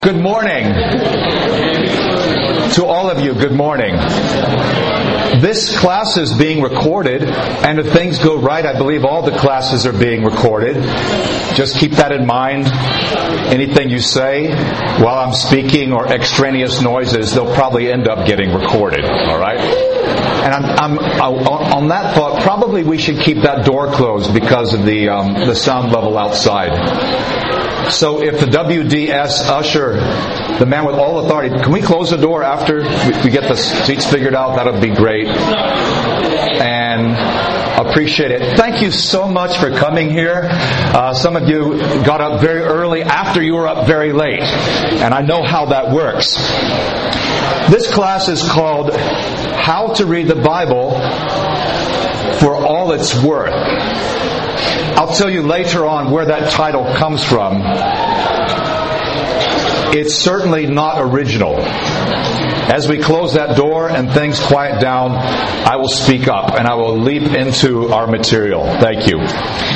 Good morning. To all of you, good morning. This class is being recorded, and if things go right, I believe all the classes are being recorded. Just keep that in mind. Anything you say while I'm speaking or extraneous noises, they'll probably end up getting recorded. All right? And I'm on that thought, probably we should keep that door closed because of the sound level outside. So if the WDS usher, the man with all authority, can we close the door after we get the seats figured out? That would be great. And appreciate it. Thank you so much for coming here. Some of you got up very early after you were up very late. And I know how that works. This class is called How to Read the Bible for All It's Worth. I'll tell you later on where that title comes from. It's certainly not original. As we close that door and things quiet down, I will speak up and I will leap into our material. Thank you.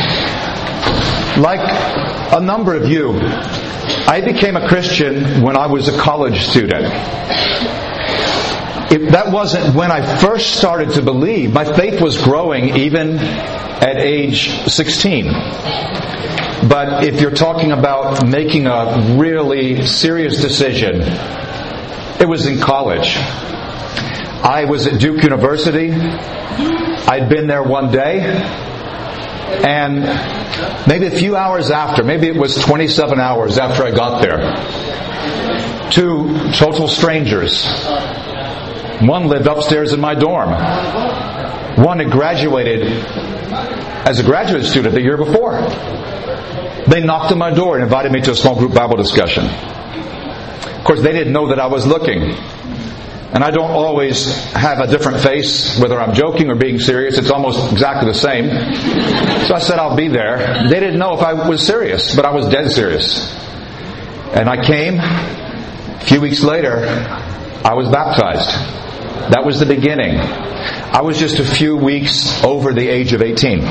Like a number of you, I became a Christian when I was a college student. That wasn't when I first started to believe. My faith was growing even at age 16. But if you're talking about making a really serious decision, it was in college. I was at Duke University. I'd been there one day. And maybe a few hours after, maybe it was 27 hours after I got there, two total strangers. One lived upstairs in my dorm. One had graduated as a graduate student the year before. They knocked on my door and invited me to a small group Bible discussion. Of course, they didn't know that I was looking. And I don't always have a different face, whether I'm joking or being serious. It's almost exactly the same. So I said I'll be there. They didn't know if I was serious, but I was dead serious. And I came. A few weeks later, I was baptized. That was the beginning. I was just a few weeks over the age of 18.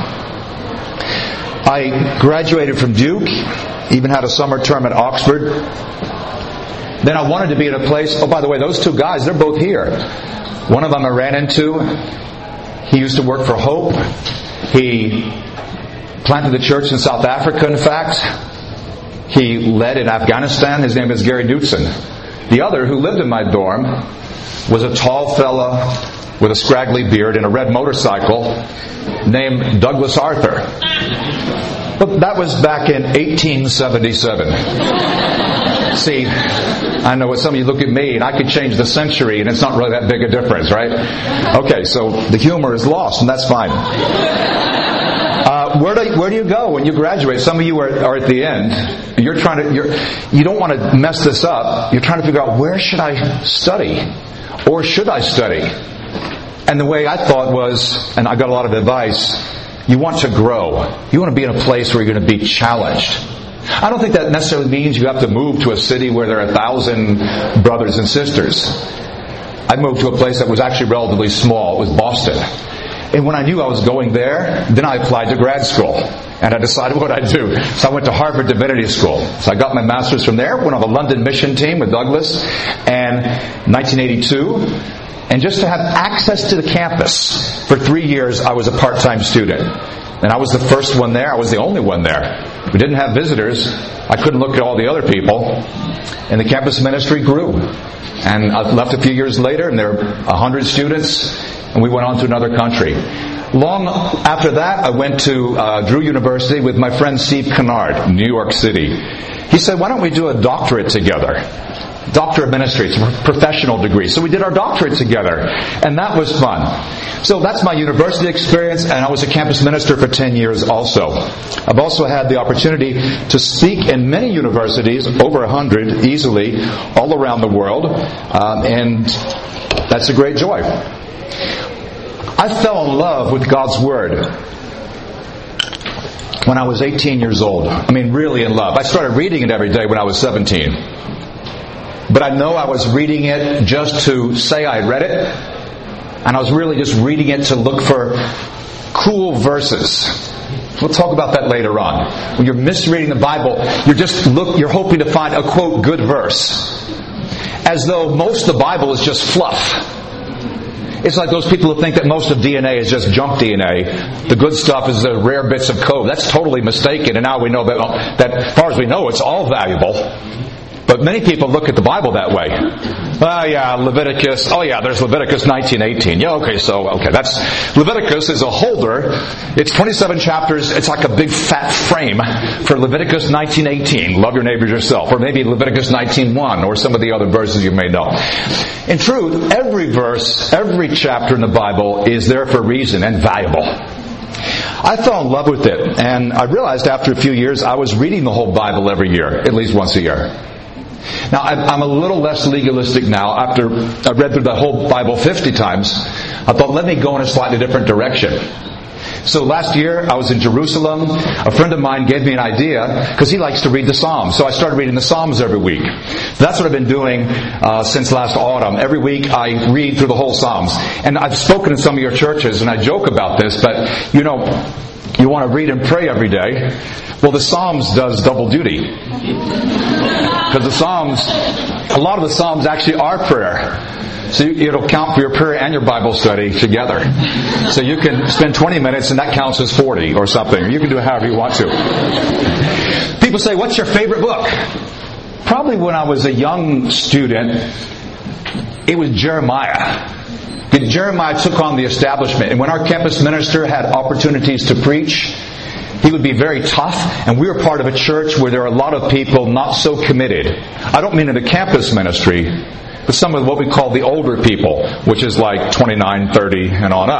I graduated from Duke, even had a summer term at Oxford. Then I wanted to be in a place, oh, by the way, those two guys, they're both here. One of them I ran into. He used to work for Hope. He planted the church in South Africa, in fact. He led in Afghanistan. His name is Gary Knutson. The other, who lived in my dorm, was a tall fella with a scraggly beard and a red motorcycle named Douglas Arthur. But that was back in 1877. See, I know what some of you look at me and I could change the century and it's not really that big a difference, right? Okay, so the humor is lost and that's fine. Where do you go when you graduate? Some of you are at the end. You don't want to mess this up. You're trying to figure out, where should I study? Or should I study? And the way I thought was, and I got a lot of advice, you want to grow. You want to be in a place where you're going to be challenged. I don't think that necessarily means you have to move to a city where there are 1,000 brothers and sisters. I moved to a place that was actually relatively small. It was Boston. And when I knew I was going there, then I applied to grad school. And I decided what I'd do. So I went to Harvard Divinity School. So I got my master's from there, went on the London mission team with Douglas, and 1982. And just to have access to the campus, for 3 years I was a part-time student. And I was the first one there. I was the only one there. We didn't have visitors. I couldn't look at all the other people. And the campus ministry grew. And I left a few years later, and there were 100 students, and we went on to another country. Long after that, I went to Drew University with my friend Steve Kennard in New York City. He said, why don't we do a doctorate together? Doctor of Ministry. It's a professional degree. So we did our doctorate together. And that was fun. So that's my university experience, and I was a campus minister for 10 years also. I've also had the opportunity to speak in many universities, over 100 easily, all around the world. And that's a great joy. I fell in love with God's Word when I was 18 years old. I mean, really in love. I started reading it every day when I was 17. But I know I was reading it just to say I read it. And I was really just reading it to look for cool verses. We'll talk about that later on. When you're misreading the Bible, you're hoping to find a, quote, good verse. As though most of the Bible is just fluff. It's like those people who think that most of DNA is just junk DNA. The good stuff is the rare bits of code. That's totally mistaken, and now we know that as far as we know, it's all valuable. But many people look at the Bible that way. Leviticus. Oh yeah, there's Leviticus 19:18. Yeah, okay, that's Leviticus is a holder. It's 27 chapters. It's like a big fat frame for Leviticus 19:18. Love your neighbors yourself. Or maybe Leviticus 19:1 or some of the other verses you may know. In truth, every verse, every chapter in the Bible is there for a reason and valuable. I fell in love with it, and I realized after a few years I was reading the whole Bible every year, at least once a year. Now, I'm a little less legalistic now. After I read through the whole Bible 50 times, I thought, let me go in a slightly different direction. So last year, I was in Jerusalem. A friend of mine gave me an idea, because he likes to read the Psalms. So I started reading the Psalms every week. That's what I've been doing since last autumn. Every week, I read through the whole Psalms. And I've spoken in some of your churches, and I joke about this, but, you want to read and pray every day. Well, the Psalms does double duty. Because a lot of the Psalms actually are prayer. So it'll count for your prayer and your Bible study together. So you can spend 20 minutes and that counts as 40 or something. You can do it however you want to. People say, what's your favorite book? Probably when I was a young student, it was Jeremiah. Jeremiah took on the establishment. And when our campus minister had opportunities to preach, he would be very tough, and we were part of a church where there are a lot of people not so committed. I don't mean in the campus ministry, but some of what we call the older people, which is like 29, 30, and on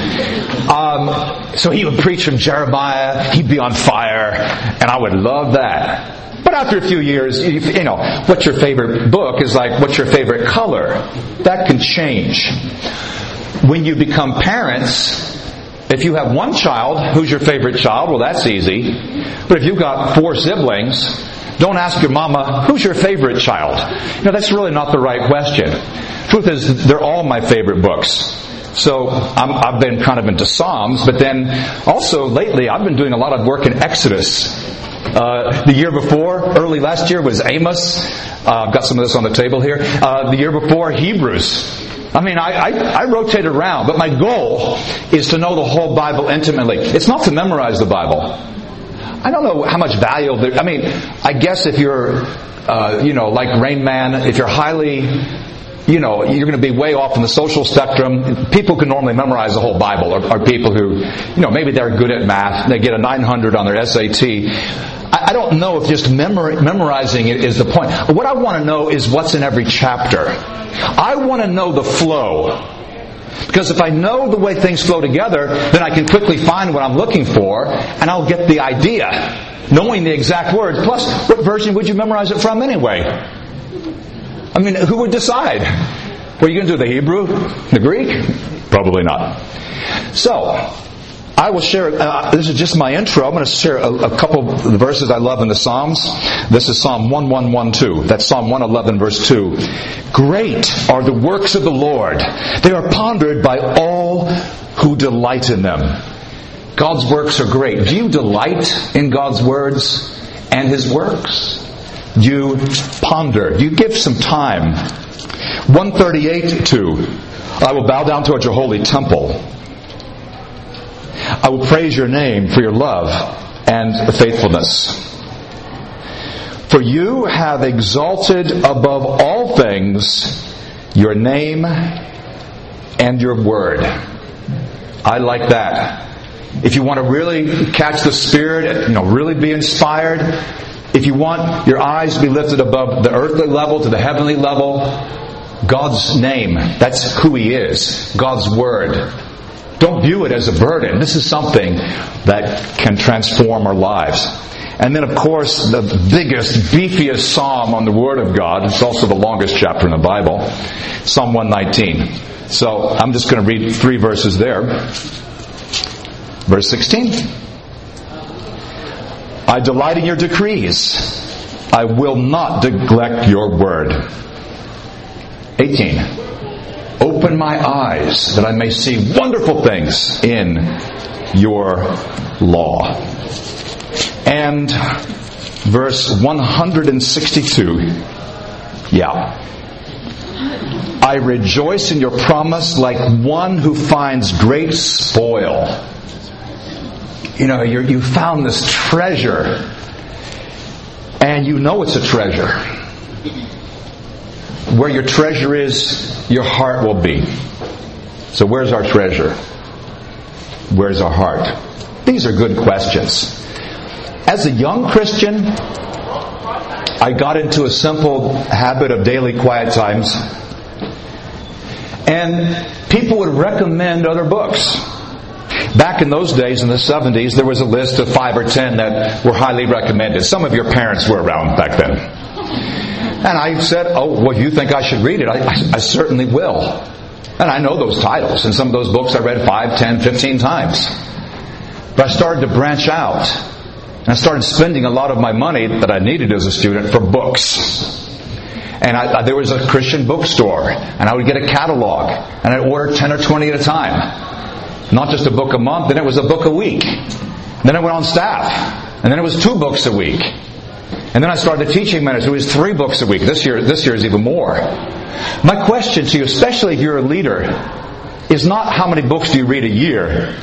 up. So he would preach from Jeremiah, he'd be on fire, and I would love that. But after a few years, what's your favorite book is like, what's your favorite color? That can change. When you become parents, if you have one child, who's your favorite child? Well, that's easy. But if you've got 4 siblings, don't ask your mama, who's your favorite child? That's really not the right question. Truth is, they're all my favorite books. So I've been kind of into Psalms, but then also lately I've been doing a lot of work in Exodus. The year before, early last year, was Amos. I've got some of this on the table here. The year before, Hebrews. I rotate around, but my goal is to know the whole Bible intimately. It's not to memorize the Bible. I don't know how much value there. I guess if you're, like Rain Man, if you're highly, you're going to be way off in the social spectrum. People can normally memorize the whole Bible, or people who, maybe they're good at math. They get a 900 on their SAT. I don't know if just memorizing it is the point. What I want to know is what's in every chapter. I want to know the flow. Because if I know the way things flow together, then I can quickly find what I'm looking for, and I'll get the idea, knowing the exact words. Plus, what version would you memorize it from anyway? Who would decide? What are you going to do, the Hebrew? The Greek? Probably not. So, I will share, this is just my intro. I'm going to share a couple of the verses I love in the Psalms. This is Psalm 1112. That's Psalm 111 verse 2. Great are the works of the Lord. They are pondered by all who delight in them. God's works are great. Do you delight in God's words and His works? Do you ponder? Do you give some time? 138:2. I will bow down towards your holy temple. I will praise your name for your love and faithfulness. For you have exalted above all things your name and your word. I like that. If you want to really catch the Spirit, really be inspired, if you want your eyes to be lifted above the earthly level to the heavenly level, God's name, that's who He is. God's word. Don't view it as a burden. This is something that can transform our lives. And then, of course, the biggest, beefiest psalm on the Word of God. It's also the longest chapter in the Bible. Psalm 119. So, I'm just going to read 3 verses there. Verse 16. I delight in your decrees. I will not neglect your word. 18. Open my eyes that I may see wonderful things in your law. And verse 162. Yeah. I rejoice in your promise like one who finds great spoil. You know, you found this treasure. And you know it's a treasure. Where your treasure is, your heart will be. So where's our treasure? Where's our heart? These are good questions. As a young Christian, I got into a simple habit of daily quiet times. And people would recommend other books. Back in those days, in the 70s, there was a list of 5 or 10 that were highly recommended. Some of your parents were around back then. And I said, oh, well, you think I should read it? I certainly will. And I know those titles. And some of those books I read 5, 10, 15 times. But I started to branch out. And I started spending a lot of my money that I needed as a student for books. And there was a Christian bookstore. And I would get a catalog. And I'd order 10 or 20 at a time. Not just a book a month, then it was a book a week. Then I went on staff. And then it was 2 books a week. And then I started teaching ministry. It was 3 books a week. This year is even more. My question to you, especially if you're a leader, is not how many books do you read a year?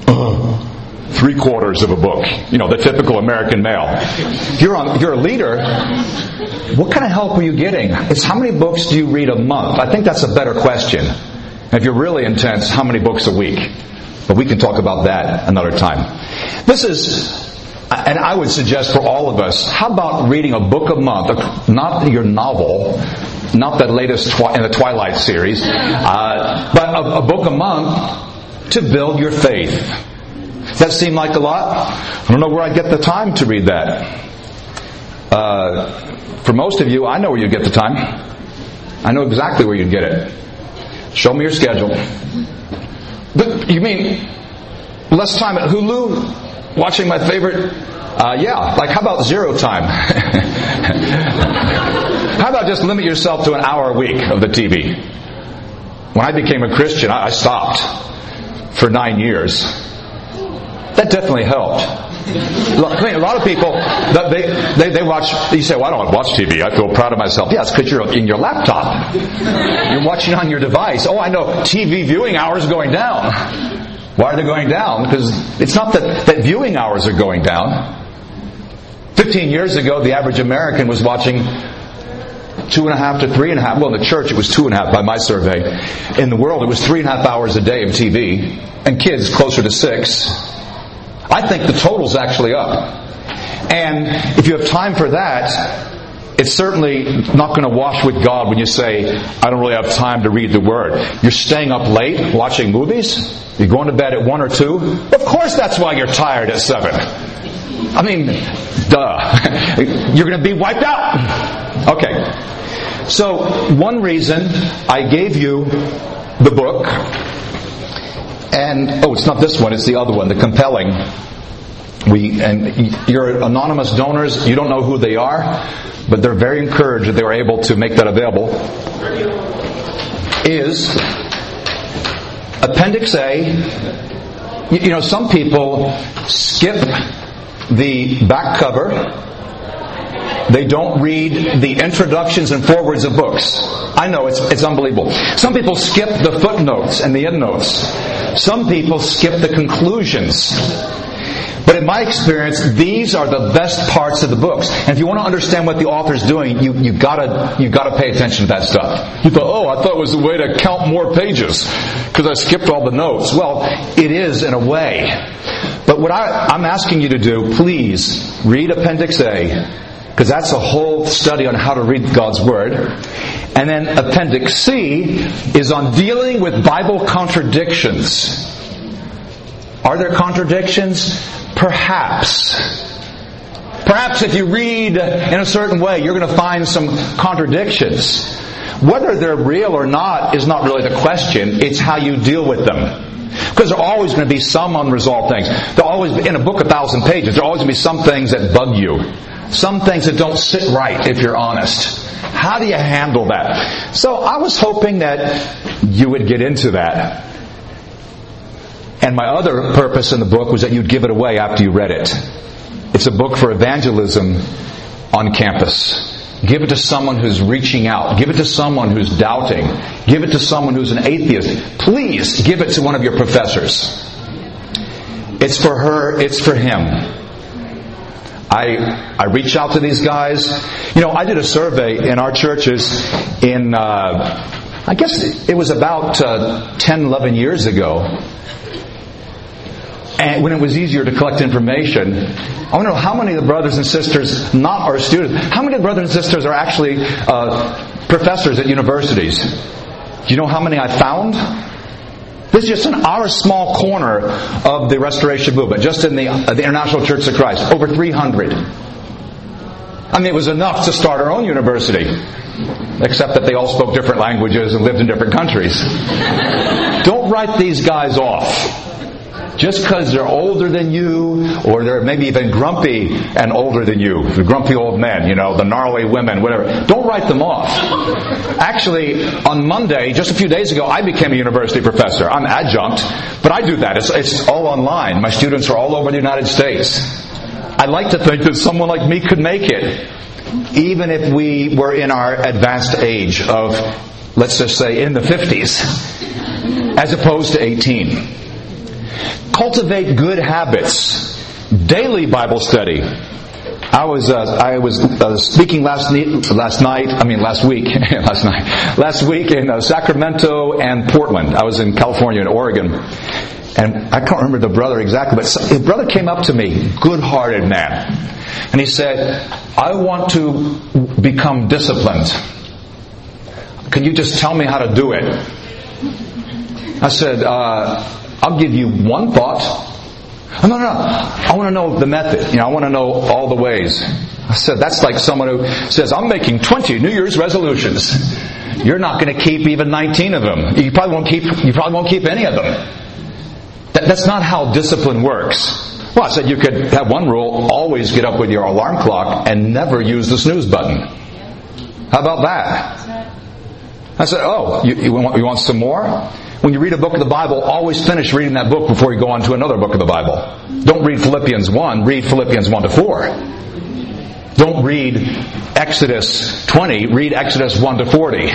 3/4 of a book. You know, the typical American male. If you're a leader, what kind of help are you getting? It's how many books do you read a month? I think that's a better question. And if you're really intense, how many books a week? But we can talk about that another time. This is, and I would suggest for all of us, how about reading a book a month? Not your novel, not that latest in the Twilight series, but a book a month to build your faith. Does that seem like a lot? I don't know where I get the time to read that. For most of you, I know where you get the time. I know exactly where you get it. Show me your schedule. You mean less time at Hulu? Watching my favorite? Yeah. Like, how about 0 time? How about just limit yourself to an hour a week of the TV? When I became a Christian, I stopped for 9 years. That definitely helped. I mean, a lot of people, they watch, you say, well, I don't watch TV. I feel proud of myself. Yeah, it's because you're in your laptop. You're watching on your device. Oh, I know, TV viewing hours are going down. Why are they going down? Because it's not that viewing hours are going down. 15 years ago, the average American was watching 2.5 to 3.5. Well, in the church, it was 2.5 by my survey. In the world, it was 3.5 hours a day of TV. And kids, closer to 6. I think the total's actually up. And if you have time for that, it's certainly not going to wash with God when you say, I don't really have time to read the Word. You're staying up late watching movies? You're going to bed at 1 or 2? Of course that's why you're tired at 7. I mean, duh. You're going to be wiped out. Okay. So, one reason I gave you the book, and, it's not this one, it's the other one, the compelling. And your anonymous donors, you don't know who they are, but they're very encouraged that they were able to make that available. Is Appendix A. You know, some people skip the back cover. They don't read the introductions and forewords of books. I know, it's unbelievable. Some people skip the footnotes and the endnotes. Some people skip the conclusions. But in my experience, these are the best parts of the books. And if you want to understand what the author's doing, you gotta pay attention to that stuff. You thought, I thought it was a way to count more pages because I skipped all the notes. Well, it is in a way. But what I'm asking you to do, please read Appendix A. Because that's a whole study on how to read God's Word. And then Appendix C is on dealing with Bible contradictions. Are there contradictions? Perhaps. Perhaps if you read in a certain way, you're going to find some contradictions. Whether they're real or not is not really the question. It's how you deal with them. Because there are always going to be some unresolved things. There are always, in a book 1,000 pages, there are always going to be some things that bug you. Some things that don't sit right, if you're honest. How do you handle that? So I was hoping that you would get into that. And my other purpose in the book was that you'd give it away after you read it. It's a book for evangelism on campus. Give it to someone who's reaching out. Give it to someone who's doubting. Give it to someone who's an atheist. Please give it to one of your professors. It's for her, it's for him. I reach out to these guys. I did a survey in our churches in, I guess it was about 10, 11 years ago. And when it was easier to collect information, I want to know how many of the brothers and sisters, not our students, how many of the brothers and sisters are actually professors at universities? Do you know how many I found? This is just in our small corner of the Restoration Movement, just in the International Church of Christ, over 300. I mean, it was enough to start our own university, except that they all spoke different languages and lived in different countries. Don't write these guys off. Just because they're older than you, or they're maybe even grumpy and older than you, the grumpy old men, the gnarly women, whatever. Don't write them off. Actually, on Monday, just a few days ago, I became a university professor. I'm adjunct, but I do that. It's all online. My students are all over the United States. I'd like to think that someone like me could make it, even if we were in our advanced age of, let's just say, in the 50s, as opposed to 18. Cultivate good habits. Daily Bible study. I was speaking last week in Sacramento and Portland. I was in California and Oregon. And I can't remember the brother exactly, but a brother came up to me, good-hearted man. And he said, I want to become disciplined. Can you just tell me how to do it? I said, I'll give you one thought. Oh, no. I want to know the method. I want to know all the ways. I said, that's like someone who says, I'm making 20 New Year's resolutions. You're not going to keep even 19 of them. You probably won't keep any of them. That's not how discipline works. Well, I said you could have one rule, always get up with your alarm clock and never use the snooze button. How about that? I said, you want some more? When you read a book of the Bible, always finish reading that book before you go on to another book of the Bible. Don't read Philippians 1, read Philippians 1 to 4. Don't read Exodus 20, read Exodus 1 to 40.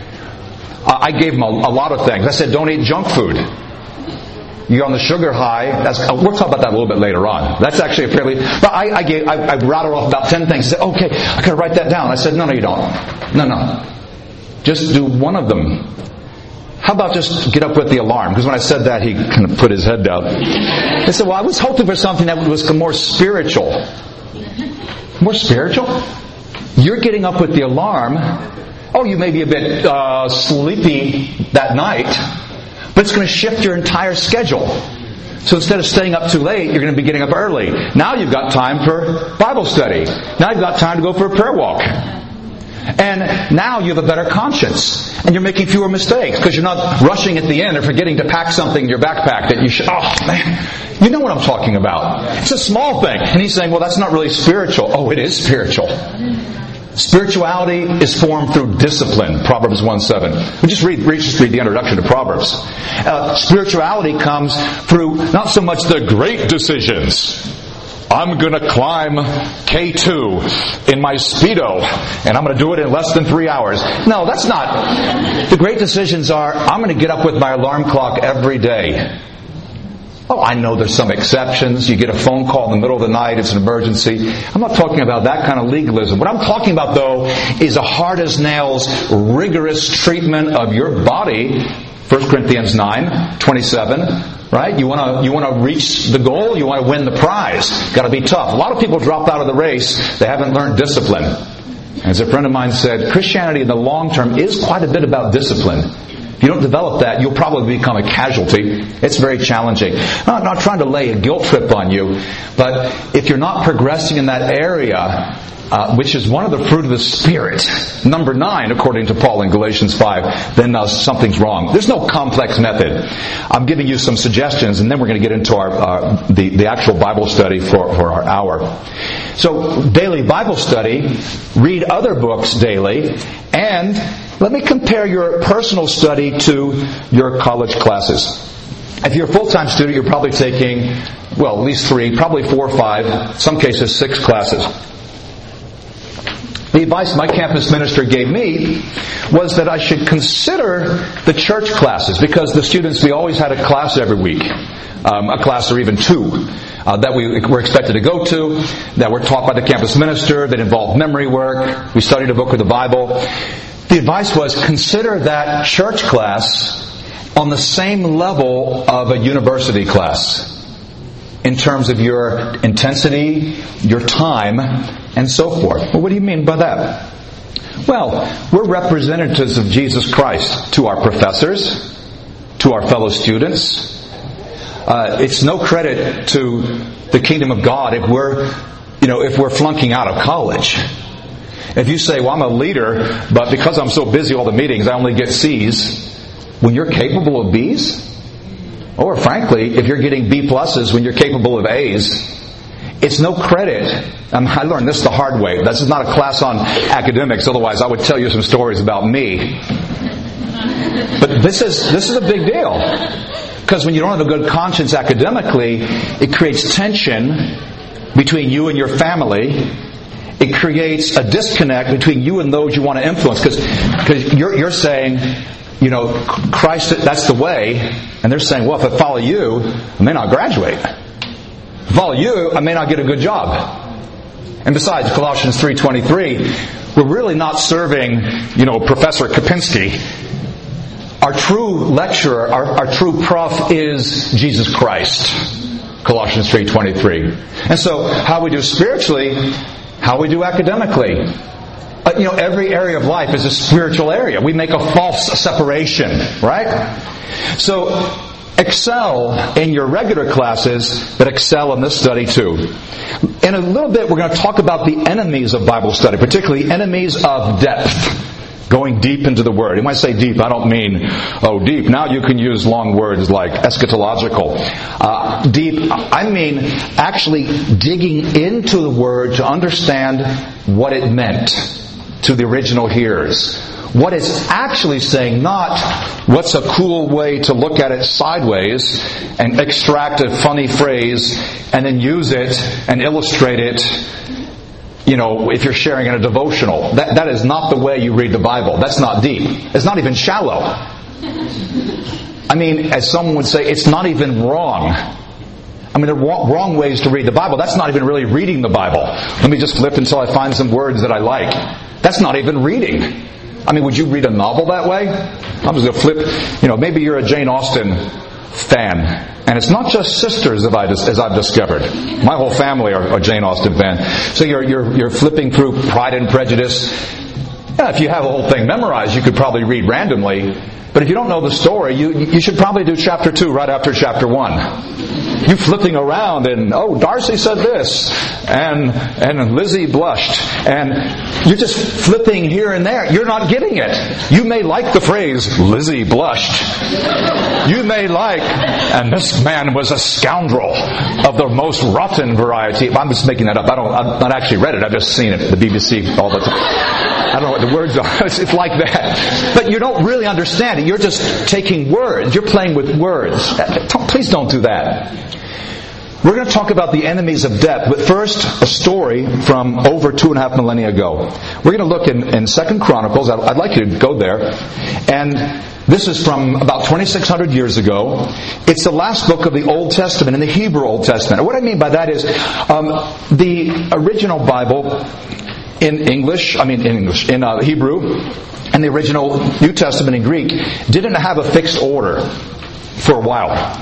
I gave them a lot of things. I said, don't eat junk food. You're on the sugar high. We'll talk about that a little bit later on. That's actually a fairly... But I rattled off about 10 things. He said, okay, I gotta write that down. I said, no, you don't. No. Just do one of them. How about just get up with the alarm? Because when I said that, he kind of put his head down. I said, well, I was hoping for something that was more spiritual. More spiritual? You're getting up with the alarm. You may be a bit sleepy that night, but it's going to shift your entire schedule. So instead of staying up too late, you're going to be getting up early. Now you've got time for Bible study. Now you've got time to go for a prayer walk. And now you have a better conscience. And you're making fewer mistakes because you're not rushing at the end or forgetting to pack something in your backpack that you should... Oh, man. You know what I'm talking about. It's a small thing. And he's saying, well, that's not really spiritual. Oh, it is spiritual. Spirituality is formed through discipline. Proverbs 1:7. We just read the introduction to Proverbs. Spirituality comes through not so much the great decisions. I'm going to climb K2 in my Speedo, and I'm going to do it in less than 3 hours. No, that's not. The great decisions are, I'm going to get up with my alarm clock every day. Oh, I know there's some exceptions. You get a phone call in the middle of the night, it's an emergency. I'm not talking about that kind of legalism. What I'm talking about, though, is a hard-as-nails, rigorous treatment of your body. 1 Corinthians 9:27. Right? You want to reach the goal, you want to win the prize. Got to be tough. A lot of people drop out of the race. They haven't learned discipline. As a friend of mine said, Christianity in the long term is quite a bit about discipline. If you don't develop that, you'll probably become a casualty. It's very challenging. I'm not trying to lay a guilt trip on you, but if you're not progressing in that area, which is one of the fruit of the Spirit, number 9, according to Paul in Galatians 5, then something's wrong. There's no complex method. I'm giving you some suggestions, and then we're going to get into the actual Bible study for our hour. So, daily Bible study, read other books daily, and let me compare your personal study to your college classes. If you're a full-time student, you're probably taking, well, at least 3, probably 4 or 5, some cases 6 classes. The advice my campus minister gave me was that I should consider the church classes, because the students, we always had a class every week, a class or even 2 that we were expected to go to, that were taught by the campus minister, that involved memory work. We studied a book of the Bible. The advice was, consider that church class on the same level of a university class in terms of your intensity, your time, and so forth. Well, what do you mean by that? Well, we're representatives of Jesus Christ to our professors, to our fellow students. It's no credit to the kingdom of God if we're flunking out of college. If you say, well, I'm a leader, but because I'm so busy all the meetings, I only get C's, when you're capable of B's? Or frankly, if you're getting B pluses when you're capable of A's, it's no credit. I learned this the hard way. This is not a class on academics, otherwise I would tell you some stories about me. But this is a big deal. Because when you don't have a good conscience academically, it creates tension between you and your family. It creates a disconnect between you and those you want to influence. Because you're saying, Christ, that's the way. And they're saying, well, if I follow you, I may not graduate. If I follow you, I may not get a good job. And besides, Colossians 3:23, we're really not serving, Professor Kapinski. Our true lecturer, our true prof is Jesus Christ. Colossians 3:23. And so, how we do spiritually, how we do academically. Every area of life is a spiritual area. We make a false separation, right? So, excel in your regular classes, but excel in this study too. In a little bit, we're going to talk about the enemies of Bible study, particularly enemies of depth, going deep into the Word. When I say deep, I don't mean, deep. Now you can use long words like eschatological. Deep, I mean actually digging into the Word to understand what it meant to the original hearers. What it's actually saying, not what's a cool way to look at it sideways and extract a funny phrase and then use it and illustrate it, if you're sharing in a devotional. That is not the way you read the Bible. That's not deep. It's not even shallow. I mean, as someone would say, it's not even wrong. I mean, there are wrong ways to read the Bible. That's not even really reading the Bible. Let me just flip until I find some words that I like. That's not even reading. I mean, would you read a novel that way? I'm just going to flip. Maybe you're a Jane Austen fan. And it's not just sisters, as I've discovered. My whole family are Jane Austen fans. So you're flipping through Pride and Prejudice. Yeah, if you have the whole thing memorized, you could probably read randomly. But if you don't know the story, you should probably do chapter 2 right after chapter 1. You flipping around and, Darcy said this, and Lizzie blushed, and you're just flipping here and there. You're not getting it. You may like the phrase, Lizzie blushed. You may like, and this man was a scoundrel of the most rotten variety. I'm just making that up. I've not actually read it. I've just seen it at the BBC all the time. I don't know what the words are. It's like that. But you don't really understand it. You're just taking words. You're playing with words. Please don't do that. We're going to talk about the enemies of depth, but first, a story from over 2.5 millennia ago. We're going to look in 2 Chronicles. I'd like you to go there. And this is from about 2,600 years ago. It's the last book of the Old Testament, in the Hebrew Old Testament. And what I mean by that is, the original Bible in Hebrew, and the original New Testament in Greek didn't have a fixed order for a while.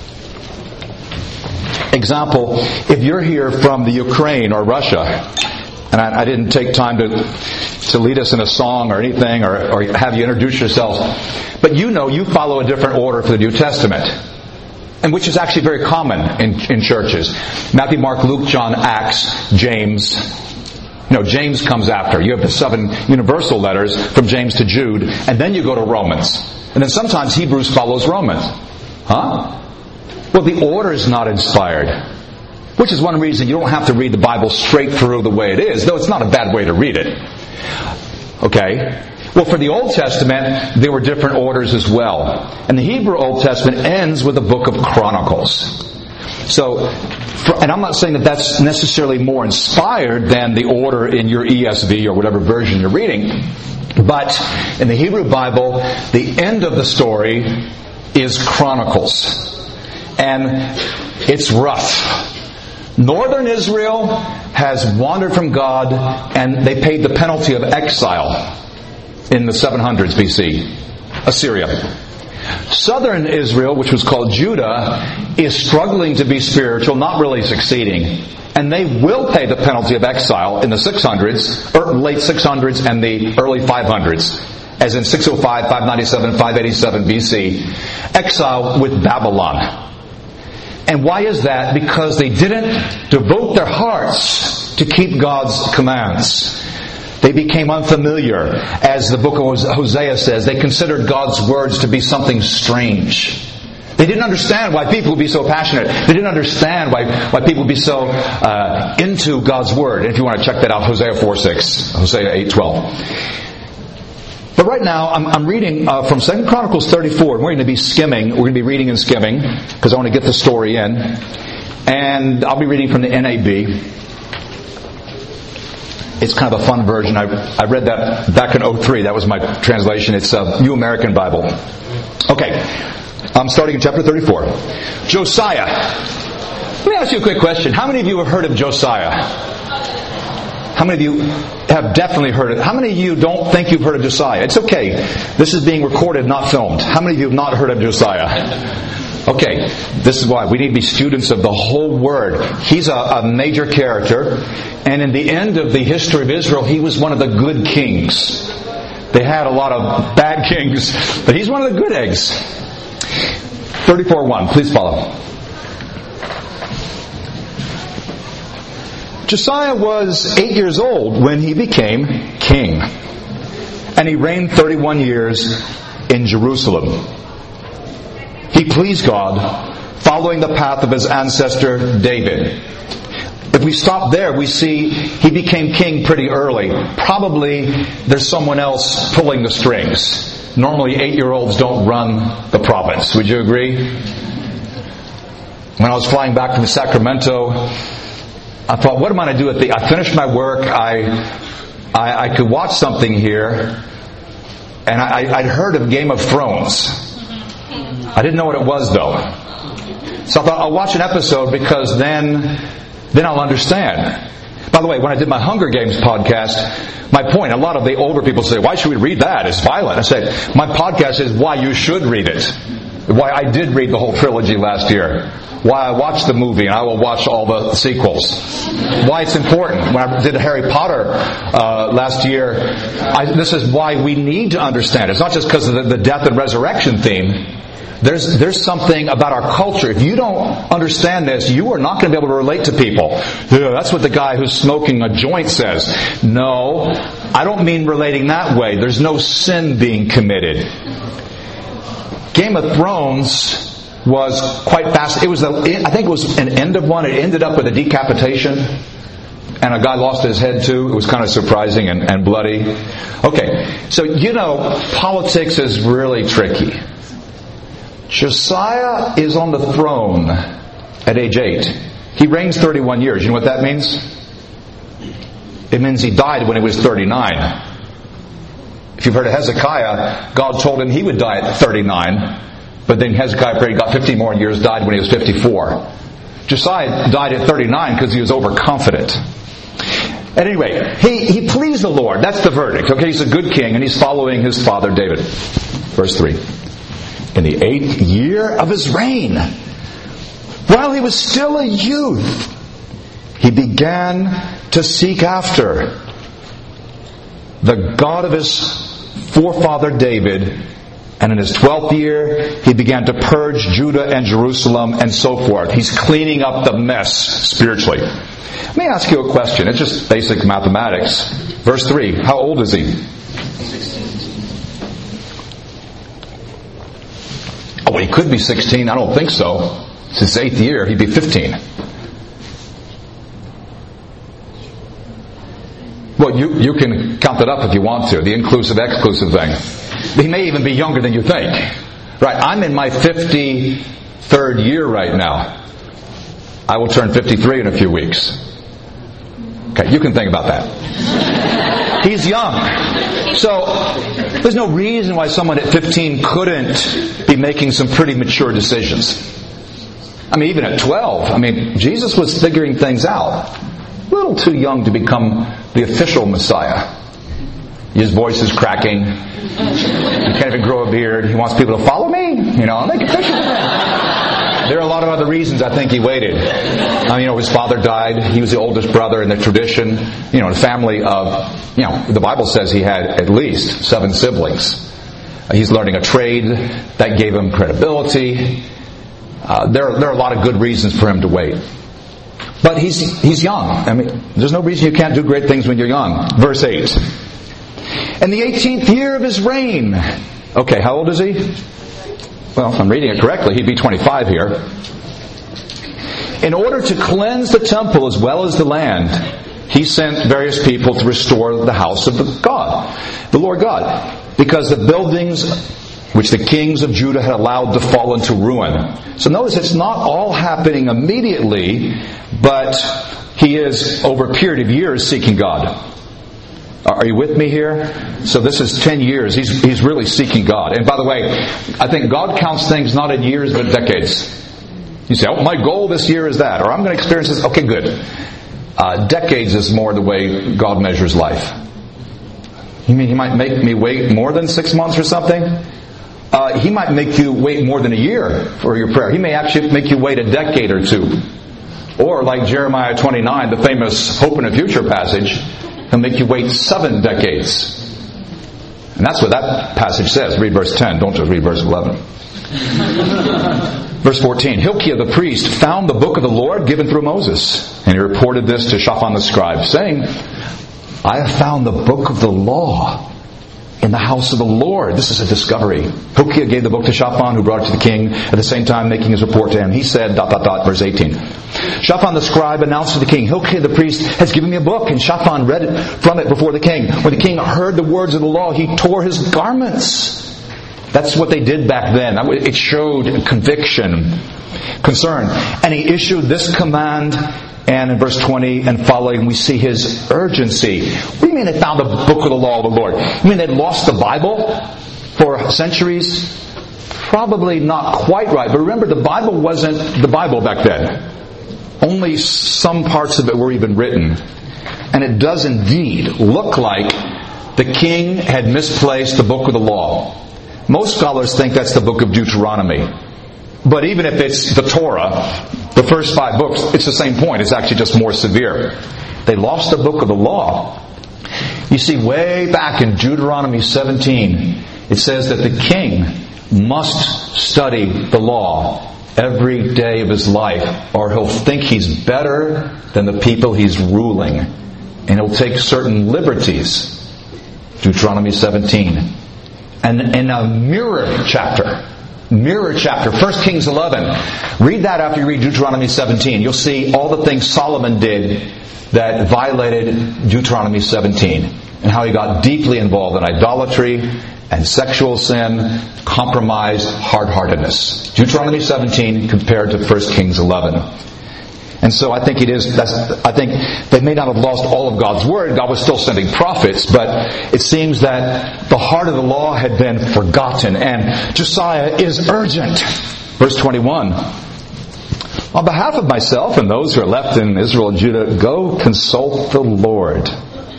Example, if you're here from the Ukraine or Russia, and I didn't take time to lead us in a song or anything, or have you introduce yourselves, but you follow a different order for the New Testament, and which is actually very common in churches. Matthew, Mark, Luke, John, Acts, James. James comes after. You have the 7 universal letters from James to Jude, and then you go to Romans. And then sometimes Hebrews follows Romans. Huh? Well, the order is not inspired. Which is one reason you don't have to read the Bible straight through the way it is, though it's not a bad way to read it. Okay? Well, for the Old Testament, there were different orders as well. And the Hebrew Old Testament ends with the book of Chronicles. So, and I'm not saying that that's necessarily more inspired than the order in your ESV or whatever version you're reading. But in the Hebrew Bible, the end of the story is Chronicles. And it's rough. Northern Israel has wandered from God, and they paid the penalty of exile in the 700s BC, Assyria. Southern Israel, which was called Judah, is struggling to be spiritual, not really succeeding. And they will pay the penalty of exile in the 600s, or late 600s and the early 500s, as in 605, 597, 587 BC, exile with Babylon. And why is that? Because they didn't devote their hearts to keep God's commands. They became unfamiliar. As the book of Hosea says, they considered God's words to be something strange. They didn't understand why people would be so passionate. They didn't understand why people would be so into God's word. And if you want to check that out, Hosea 4:6, Hosea 8:12. But right now, I'm reading from 2 Chronicles 34. And we're going to be skimming. We're going to be reading and skimming because I want to get the story in. And I'll be reading from the NAB. It's kind of a fun version. I read that back in 2003. That was my translation. It's a New American Bible. Okay. I'm starting in chapter 34. Josiah. Let me ask you a quick question. How many of you have heard of Josiah? How many of you have definitely heard it? How many of you don't think you've heard of Josiah? It's okay. This is being recorded, not filmed. How many of you have not heard of Josiah? Okay, this is why. We need to be students of the whole Word. He's a major character. And in the end of the history of Israel, he was one of the good kings. They had a lot of bad kings, but he's one of the good eggs. 34:1. Please follow. Josiah was 8 years old when he became king. And he reigned 31 years in Jerusalem. He pleased God, following the path of his ancestor David. If we stop there, we see he became king pretty early. Probably there's someone else pulling the strings. Normally 8-year-olds don't run the province. Would you agree? When I was flying back from Sacramento, I thought, what am I going to do I finished my work. I could watch something here. And I'd heard of Game of Thrones. I didn't know what it was though. So I thought, I'll watch an episode because then I'll understand. By the way, when I did my Hunger Games podcast, my point, a lot of the older people say, why should we read that? It's violent. I said, my podcast is why you should read it. Why I did read the whole trilogy last year. Why I watched the movie and I will watch all the sequels. Why it's important. When I did Harry Potter last year, this is why we need to understand. It's not just because of the death and resurrection theme. There's something about our culture. If you don't understand this, you are not going to be able to relate to people. Yeah, that's what the guy who's smoking a joint says. No, I don't mean relating that way. There's no sin being committed. Game of Thrones was quite fast. I think it was an end of one. It ended up with a decapitation. And a guy lost his head too. It was kind of surprising and bloody. Okay, so politics is really tricky. Josiah is on the throne at age 8. He reigns 31 years. You know what that means? It means he died when he was 39. If you've heard of Hezekiah, God told him he would die at 39. But then Hezekiah prayed, got 50 more years, died when he was 54. Josiah died at 39 because he was overconfident. At any rate, he pleased the Lord. That's the verdict. Okay, he's a good king and he's following his father David. Verse 3. In the 8th year of his reign, while he was still a youth, he began to seek after the God of his forefather David. And in his 12th year, he began to purge Judah and Jerusalem and so forth. He's cleaning up the mess spiritually. Let me ask you a question. It's just basic mathematics. Verse 3. How old is he? Oh, well, he could be 16. I don't think so. It's his 8th year. He'd be 15. Well, you can count that up if you want to, the inclusive-exclusive thing. He may even be younger than you think. Right, I'm in my 53rd year right now. I will turn 53 in a few weeks. Okay, you can think about that. He's young. So, there's no reason why someone at 15 couldn't be making some pretty mature decisions. I mean, even at 12, Jesus was figuring things out. A little too young to become the official Messiah. His voice is cracking. He can't even grow a beard. He wants people to follow me. Make it official. There are a lot of other reasons I think he waited. His father died. He was the oldest brother in the tradition. A family of, the Bible says he had at least 7 siblings. He's learning a trade that gave him credibility. There are a lot of good reasons for him to wait. But he's young. There's no reason you can't do great things when you're young. Verse 8. In the 18th year of his reign. Okay, how old is he? Well, if I'm reading it correctly, he'd be 25 here. In order to cleanse the temple as well as the land, he sent various people to restore the house of the Lord God. Because the buildings which the kings of Judah had allowed to fall into ruin. So notice it's not all happening immediately, but he is over a period of years seeking God. Are you with me here? So this is 10 years. He's really seeking God. And by the way, I think God counts things not in years but decades. You say, my goal this year is that, or I'm going to experience this. Okay, good. Decades is more the way God measures life. You mean He might make me wait more than 6 months or something? He might make you wait more than a year for your prayer. He may actually make you wait a decade or two. Or like Jeremiah 29, the famous hope in the future passage, He'll make you wait 7 decades. And that's what that passage says. Read verse 10. Don't just read verse 11. Verse 14. Hilkiah the priest found the book of the Lord given through Moses. And he reported this to Shaphan the scribe, saying, I have found the book of the law in the house of the Lord. This is a discovery. Hilkiah gave the book to Shaphan, who brought it to the king, at the same time making his report to him. He said, ... verse 18. Shaphan the scribe announced to the king, Hilkiah the priest has given me a book, and Shaphan read it from it before the king. When the king heard the words of the law, he tore his garments. That's what they did back then. It showed conviction, concern. And he issued this command. And in verse 20 and following, we see his urgency. What do you mean they found the book of the law of the Lord? You mean they'd lost the Bible for centuries? Probably not quite right. But remember, the Bible wasn't the Bible back then. Only some parts of it were even written. And it does indeed look like the king had misplaced the book of the law. Most scholars think that's the book of Deuteronomy. But even if it's the Torah, the first 5 books, it's the same point. It's actually just more severe. They lost the book of the law. You see, way back in Deuteronomy 17, it says that the king must study the law every day of his life, or he'll think he's better than the people he's ruling. And he'll take certain liberties. Deuteronomy 17. And in a mirror chapter, 1 Kings 11. Read that after you read Deuteronomy 17. You'll see all the things Solomon did that violated Deuteronomy 17. And how he got deeply involved in idolatry and sexual sin, compromise, hard-heartedness. Deuteronomy 17 compared to 1 Kings 11. And so I think I think they may not have lost all of God's Word. God was still sending prophets, but it seems that the heart of the law had been forgotten. And Josiah is urgent. Verse 21. On behalf of myself and those who are left in Israel and Judah, go consult the Lord.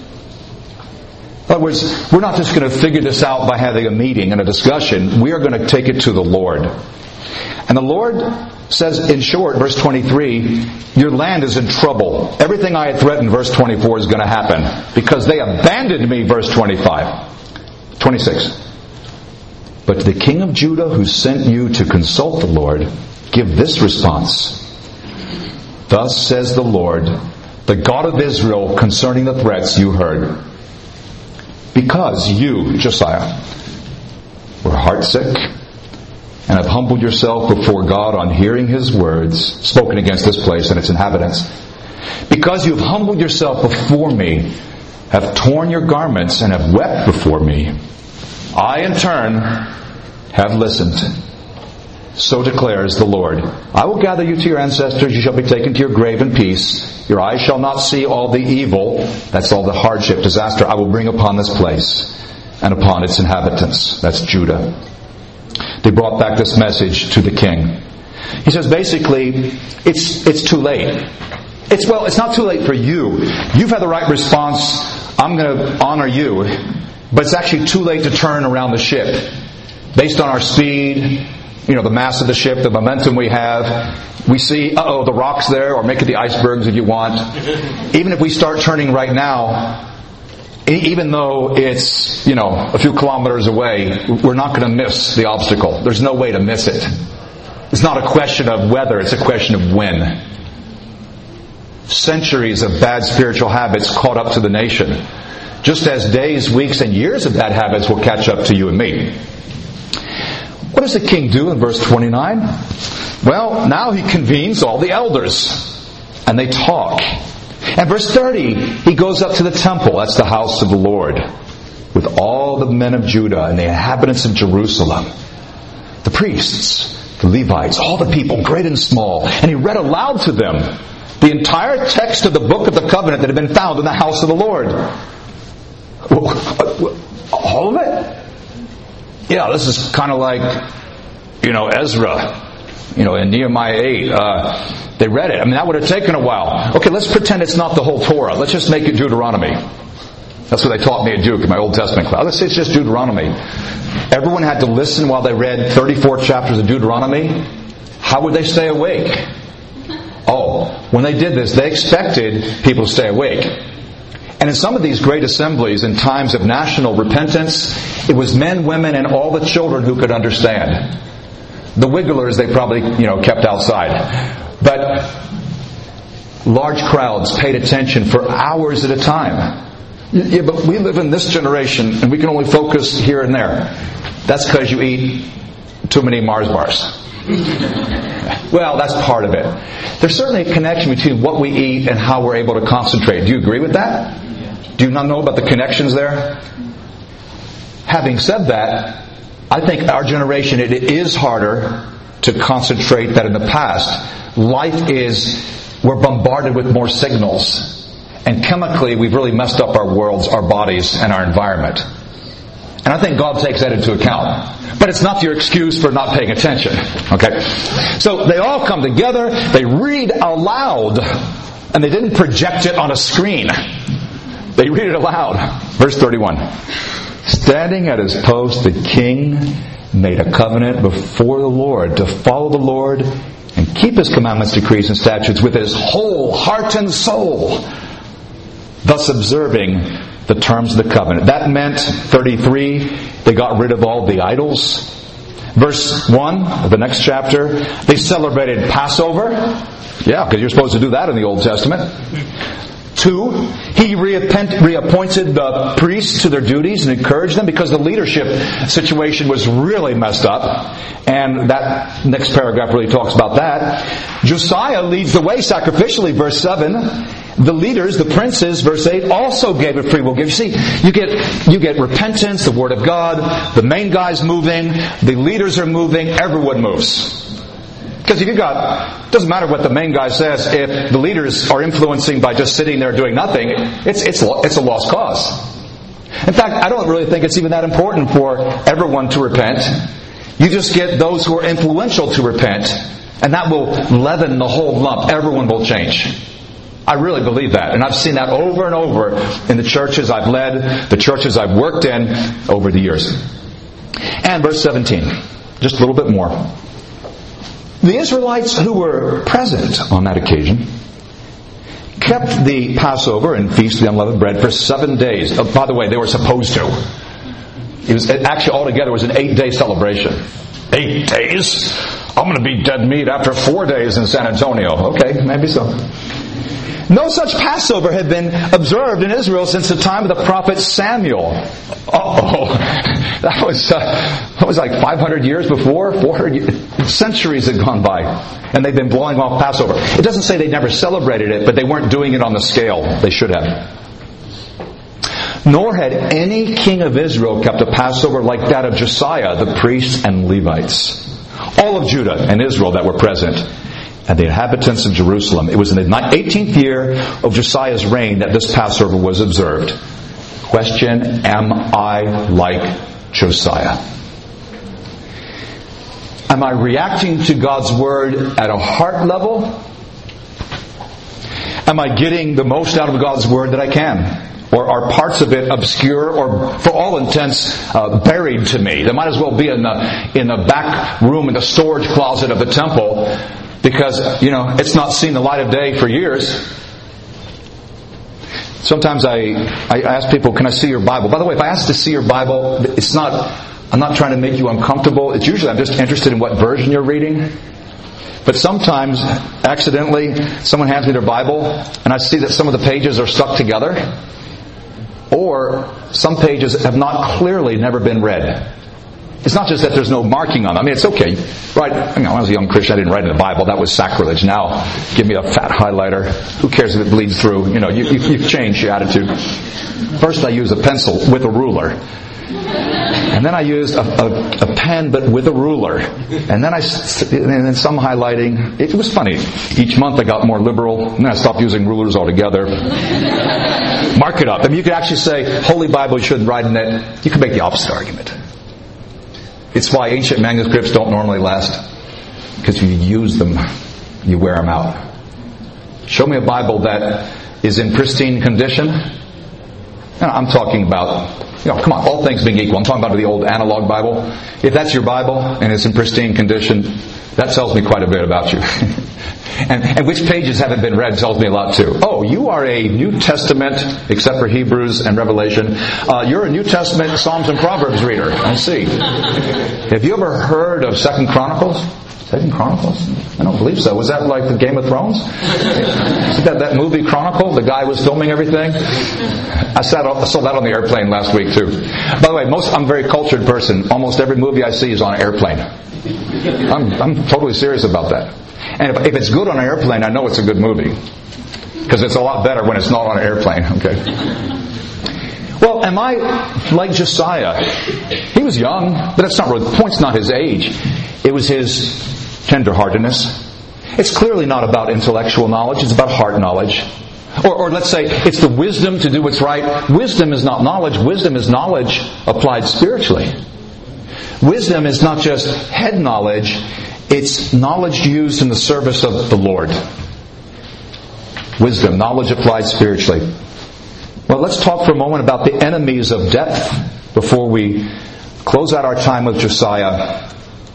In other words, we're not just going to figure this out by having a meeting and a discussion. We are going to take it to the Lord. And the Lord says, in short, verse 23, your land is in trouble. Everything I had threatened, verse 24, is going to happen. Because they abandoned me, verse 26. But to the king of Judah who sent you to consult the Lord, give this response. Thus says the Lord, the God of Israel, concerning the threats you heard. Because you, Josiah, were heartsick, and have humbled yourself before God on hearing His words spoken against this place and its inhabitants. Because you have humbled yourself before me, have torn your garments and have wept before me, I in turn have listened. So declares the Lord. I will gather you to your ancestors. You shall be taken to your grave in peace. Your eyes shall not see all the evil, that's all the hardship, disaster, I will bring upon this place and upon its inhabitants. That's Judah. They brought back this message to the king. He says basically, it's too late. It's not too late for you. You've had the right response. I'm going to honor you. But it's actually too late to turn around the ship. Based on our speed, the mass of the ship, the momentum we have, we see, the rock's there, or make it the icebergs if you want. Even if we start turning right now, even though it's, a few kilometers away, we're not going to miss the obstacle. There's no way to miss it. It's not a question of whether, it's a question of when. Centuries of bad spiritual habits caught up to the nation, just as days, weeks, and years of bad habits will catch up to you and me. What does the king do in verse 29? Well, now he convenes all the elders, and they talk. And verse 30, he goes up to the temple, that's the house of the Lord, with all the men of Judah and the inhabitants of Jerusalem, the priests, the Levites, all the people, great and small. And he read aloud to them the entire text of the book of the covenant that had been found in the house of the Lord. All of it? Yeah, this is kind of like, Ezra, in Nehemiah 8. They read it. That would have taken a while. Okay, let's pretend it's not the whole Torah. Let's just make it Deuteronomy. That's what they taught me at Duke in my Old Testament class. Let's say it's just Deuteronomy. Everyone had to listen while they read 34 chapters of Deuteronomy. How would they stay awake? When they did this, they expected people to stay awake. And in some of these great assemblies, in times of national repentance, it was men, women, and all the children who could understand. The wigglers they probably, kept outside. But large crowds paid attention for hours at a time. Yeah, but we live in this generation, and we can only focus here and there. That's because you eat too many Mars bars. Well, that's part of it. There's certainly a connection between what we eat and how we're able to concentrate. Do you agree with that? Do you not know about the connections there? Having said that, I think our generation, it is harder to concentrate than in the past. We're bombarded with more signals. And chemically, we've really messed up our worlds, our bodies, and our environment. And I think God takes that into account. But it's not your excuse for not paying attention. Okay? So they all come together, they read aloud, and they didn't project it on a screen. They read it aloud. Verse 31. Standing at his post, the king made a covenant before the Lord to follow the Lord and keep his commandments, decrees, and statutes with his whole heart and soul, thus observing the terms of the covenant. That meant, 33, they got rid of all the idols. Verse 1 of the next chapter, they celebrated Passover. Yeah, because you're supposed to do that in the Old Testament. 2, he reappointed the priests to their duties and encouraged them because the leadership situation was really messed up. And that next paragraph really talks about that. Josiah leads the way sacrificially, verse 7. The leaders, the princes, verse 8, also gave a free will gift. You see, you get repentance, the Word of God, the main guy's moving, the leaders are moving, everyone moves. Because it doesn't matter what the main guy says, if the leaders are influencing by just sitting there doing nothing, it's a lost cause. In fact, I don't really think it's even that important for everyone to repent. You just get those who are influential to repent, and that will leaven the whole lump. Everyone will change. I really believe that. And I've seen that over and over in the churches I've led, the churches I've worked in over the years. And verse 17, just a little bit more. The Israelites who were present on that occasion kept the Passover and Feast of the Unleavened Bread for 7 days. By the way, they were supposed to. Actually, altogether, it was an 8-day celebration. 8 days? I'm going to be dead meat after 4 days in San Antonio. Okay, maybe so. No such Passover had been observed in Israel since the time of the prophet Samuel. That was like 500 years before, 400 years, centuries had gone by, and they've been blowing off Passover. It doesn't say they never celebrated it, but they weren't doing it on the scale they should have. Nor had any king of Israel kept a Passover like that of Josiah, the priests and Levites. All of Judah and Israel that were present, and the inhabitants of Jerusalem. It was in the 18th year of Josiah's reign that this Passover was observed. Question, am I like Josiah? Am I reacting to God's Word at a heart level? Am I getting the most out of God's Word that I can? Or are parts of it obscure or, for all intents, buried to me? They might as well be in the back room in the storage closet of the temple because, it's not seen the light of day for years. Sometimes I ask people, can I see your Bible? By the way, if I ask to see your Bible, I'm not trying to make you uncomfortable. It's usually I'm just interested in what version you're reading. But sometimes, accidentally, someone hands me their Bible and I see that some of the pages are stuck together. Or some pages have never been read. It's not just that there's no marking on them. I mean, it's okay. Right? When I was a young Christian, I didn't write in the Bible. That was sacrilege. Now, give me a fat highlighter. Who cares if it bleeds through? You've changed your attitude. First, I used a pencil with a ruler. And then I used a pen, but with a ruler. And then some highlighting. It was funny. Each month I got more liberal. And then I stopped using rulers altogether. Mark it up. I mean, you could actually say, Holy Bible, you shouldn't write in it. You could make the opposite argument. It's why ancient manuscripts don't normally last. Because you use them, you wear them out. Show me a Bible that is in pristine condition. And I'm talking about, come on, all things being equal. I'm talking about the old analog Bible. If that's your Bible and it's in pristine condition, that tells me quite a bit about you. And which pages haven't been read tells me a lot too. Oh, you are a New Testament, except for Hebrews and Revelation. You're a New Testament Psalms and Proverbs reader. I see. Have you ever heard of 2 Chronicles? 2 Chronicles? I don't believe so. Was that like the Game of Thrones? Is that movie Chronicle? The guy was filming everything? I saw that on the airplane last week too. By the way, I'm a very cultured person. Almost every movie I see is on an airplane. I'm totally serious about that. And if it's good on an airplane, I know it's a good movie. Because it's a lot better when it's not on an airplane. Okay. Well, am I like Josiah? He was young, but that's not really the point's not his age. It was his tenderheartedness. It's clearly not about intellectual knowledge, it's about heart knowledge. Or let's say it's the wisdom to do what's right. Wisdom is not knowledge. Wisdom is knowledge applied spiritually. Wisdom is not just head knowledge, it's knowledge used in the service of the Lord. Wisdom, knowledge applied spiritually. Well, let's talk for a moment about the enemies of depth before we close out our time with Josiah.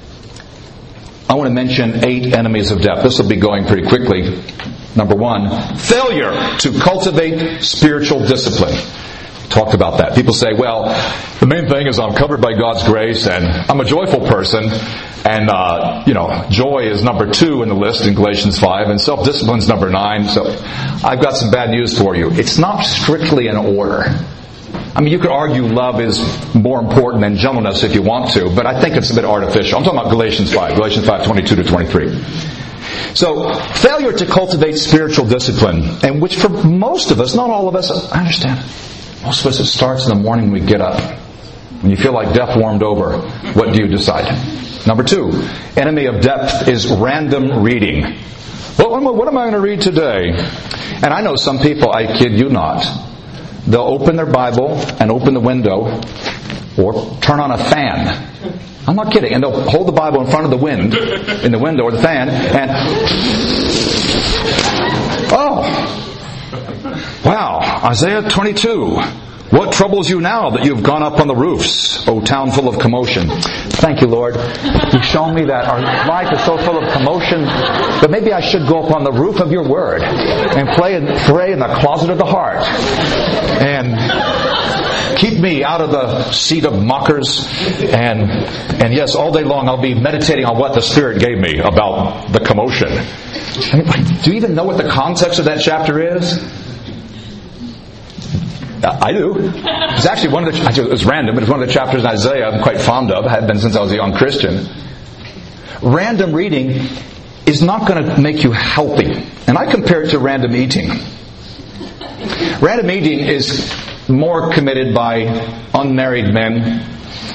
I want to mention 8 enemies of depth. This will be going pretty quickly. Number 1, failure to cultivate spiritual discipline. Talked about that. People say, well, the main thing is I'm covered by God's grace and I'm a joyful person. And, joy is number 2 in the list in Galatians 5 and self-discipline is number 9. So I've got some bad news for you. It's not strictly in order. I mean, you could argue love is more important than gentleness if you want to, but I think it's a bit artificial. I'm talking about Galatians 5, 22 to 23. So, failure to cultivate spiritual discipline, and which for most of us, not all of us, I understand, most of us it starts in the morning when we get up. When you feel like death warmed over, what do you decide? Number 2, enemy of depth is random reading. Well, what am I going to read today? And I know some people, I kid you not, they'll open their Bible and open the window or turn on a fan. I'm not kidding. And they'll hold the Bible in front of the wind, in the window or the fan, and wow, Isaiah 22. What troubles you now that you've gone up on the roofs, O town full of commotion? Thank you, Lord. You've shown me that our life is so full of commotion, but maybe I should go up on the roof of your word and pray in the closet of the heart. And keep me out of the seat of mockers. And yes, all day long I'll be meditating on what the Spirit gave me about the commotion. I mean, do you even know what the context of that chapter is? I do. It's actually it was random, but it's one of the chapters in Isaiah I'm quite fond of. I have been since I was a young Christian. Random reading is not going to make you healthy. And I compare it to random eating. Random eating is more committed by unmarried men.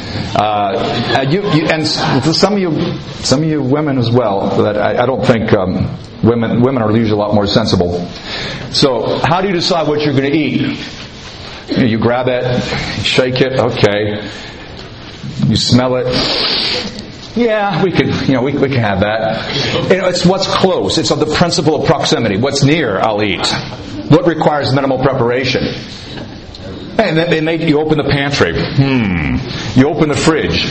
And some of you women as well. That I don't think women are usually a lot more sensible. So, how do you decide what you're going to eat? You grab it, shake it. Okay, you smell it. Yeah, we can have that. It's what's close. It's of the principle of proximity. What's near, I'll eat. What requires minimal preparation? And then you open the pantry. You open the fridge.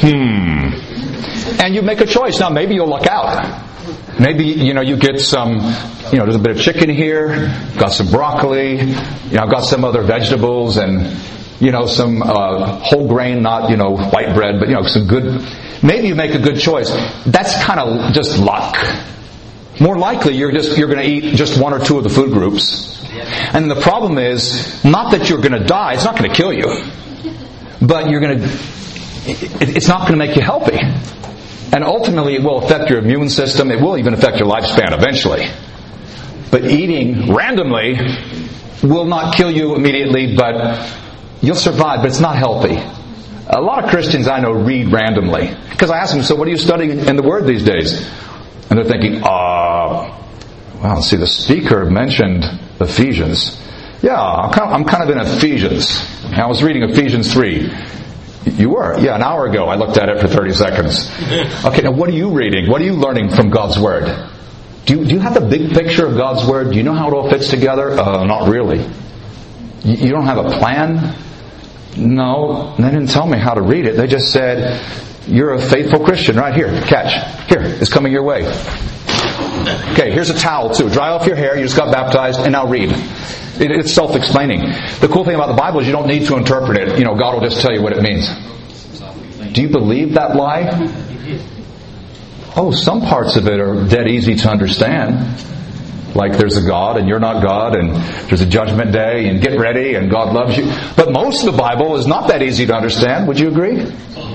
And you make a choice. Now, maybe you'll luck out. Maybe, you get some, there's a bit of chicken here, got some broccoli, I've got some other vegetables and, some whole grain, not, white bread, but, some good. Maybe you make a good choice. That's kind of just luck. More likely, you're going to eat just one or two of the food groups. And the problem is, not that you're going to die, it's not going to kill you, but it's not going to make you healthy. And ultimately it will affect your immune system, it will even affect your lifespan eventually. But eating randomly will not kill you immediately, but you'll survive, but it's not healthy. A lot of Christians I know read randomly. Because I ask them, so what are you studying in the Word these days? And they're thinking, see, the speaker mentioned Ephesians. Yeah, I'm kind of in Ephesians. I was reading Ephesians 3. You were? Yeah, an hour ago I looked at it for 30 seconds. Okay, now what are you reading? What are you learning from God's Word? Do you have the big picture of God's Word? Do you know how it all fits together? Not really. You don't have a plan? No, they didn't tell me how to read it. They just said, you're a faithful Christian right here. Catch. Here, it's coming your way. Okay, here's a towel too. Dry off your hair. You just got baptized, and now read. It's self-explaining. The cool thing about the Bible is you don't need to interpret it. God will just tell you what it means. Do you believe that lie? Oh, some parts of it are dead easy to understand. Like there's a God and you're not God, and there's a judgment day, and get ready, and God loves you. But most of the Bible is not that easy to understand. Would you agree?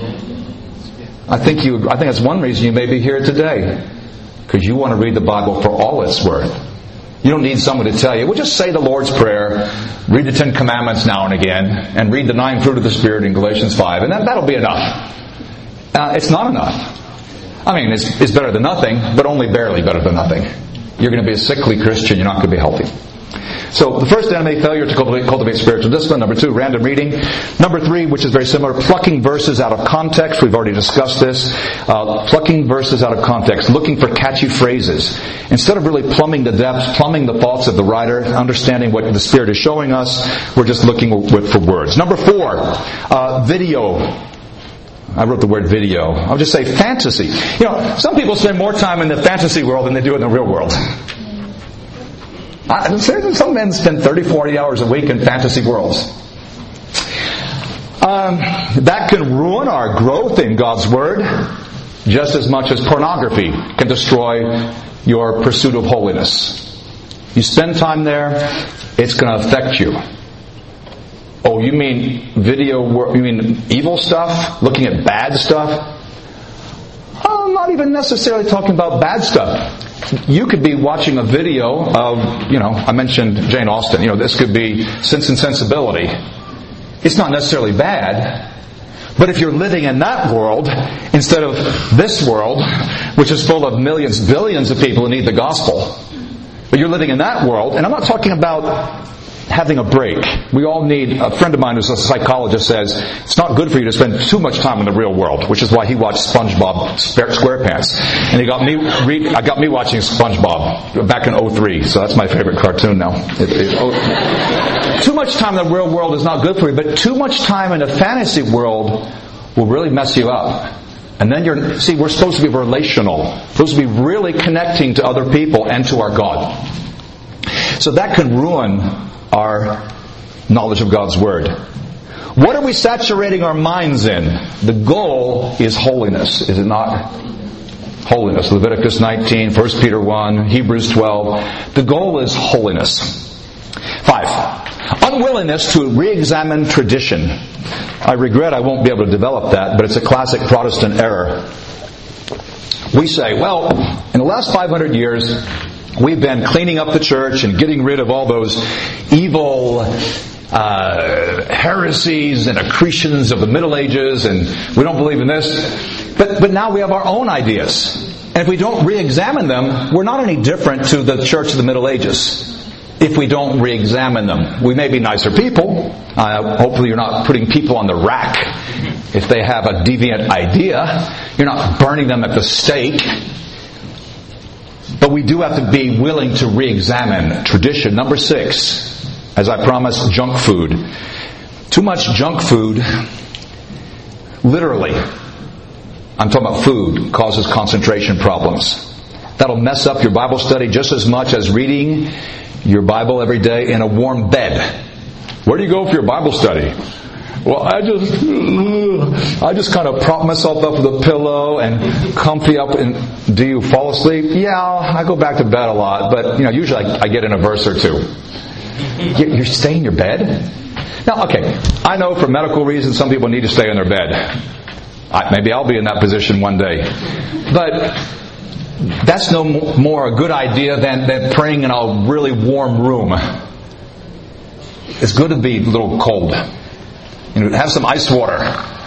I think that's one reason you may be here today. Because you want to read the Bible for all it's worth. You don't need someone to tell you. Well, just say the Lord's Prayer, read the 10 Commandments now and again, and read the 9 fruit of the Spirit in Galatians 5, and that'll be enough. It's not enough. I mean, it's better than nothing, but only barely better than nothing. You're going to be a sickly Christian. You're not going to be healthy. So the first enemy, failure to cultivate spiritual discipline. Number 2, random reading. Number 3, which is very similar, plucking verses out of context. We've already discussed this. Plucking verses out of context, looking for catchy phrases. Instead of really plumbing the depths, plumbing the thoughts of the writer, understanding what the Spirit is showing us, we're just looking for words. Number 4, video. I wrote the word video. I'll just say fantasy. Some people spend more time in the fantasy world than they do in the real world. Some men spend 30, 40 hours a week in fantasy worlds. That can ruin our growth in God's Word just as much as pornography can destroy your pursuit of holiness. You spend time there, it's going to affect you. Oh, you mean you mean evil stuff? Looking at bad stuff? I'm not even necessarily talking about bad stuff. You could be watching a video of, I mentioned Jane Austen. This could be Sense and Sensibility. It's not necessarily bad. But if you're living in that world, instead of this world, which is full of millions, billions of people who need the gospel, but you're living in that world, and I'm not talking about having a break. We all need, a friend of mine who's a psychologist says, it's not good for you to spend too much time in the real world, which is why he watched SpongeBob SquarePants. And I got me watching SpongeBob back in 2003, so that's my favorite cartoon now. Too much time in the real world is not good for you, but too much time in the fantasy world will really mess you up. And then we're supposed to be relational. We're supposed to be really connecting to other people and to our God. So that can ruin our knowledge of God's Word. What are we saturating our minds in? The goal is holiness, is it not? Holiness. Leviticus 19, 1 Peter 1, Hebrews 12. The goal is holiness. 5. Unwillingness to re-examine tradition. I regret I won't be able to develop that, but it's a classic Protestant error. We say, well, in the last 500 years, we've been cleaning up the church and getting rid of all those evil heresies and accretions of the Middle Ages, and we don't believe in this. But now we have our own ideas. And if we don't re-examine them, we're not any different to the church of the Middle Ages. If we don't re-examine them, we may be nicer people. Hopefully you're not putting people on the rack if they have a deviant idea. You're not burning them at the stake. But we do have to be willing to re-examine tradition. Number 6, as I promised, junk food. Too much junk food, literally, I'm talking about food, causes concentration problems. That'll mess up your Bible study just as much as reading your Bible every day in a warm bed. Where do you go for your Bible study? Well, I just kind of prop myself up with a pillow and comfy up. And do you fall asleep? Yeah, I go back to bed a lot, but usually I get in a verse or two. You stay in your bed? Now, okay, I know for medical reasons some people need to stay in their bed. Maybe I'll be in that position one day, but that's no more a good idea than praying in a really warm room. It's good to be a little cold. Have some ice water.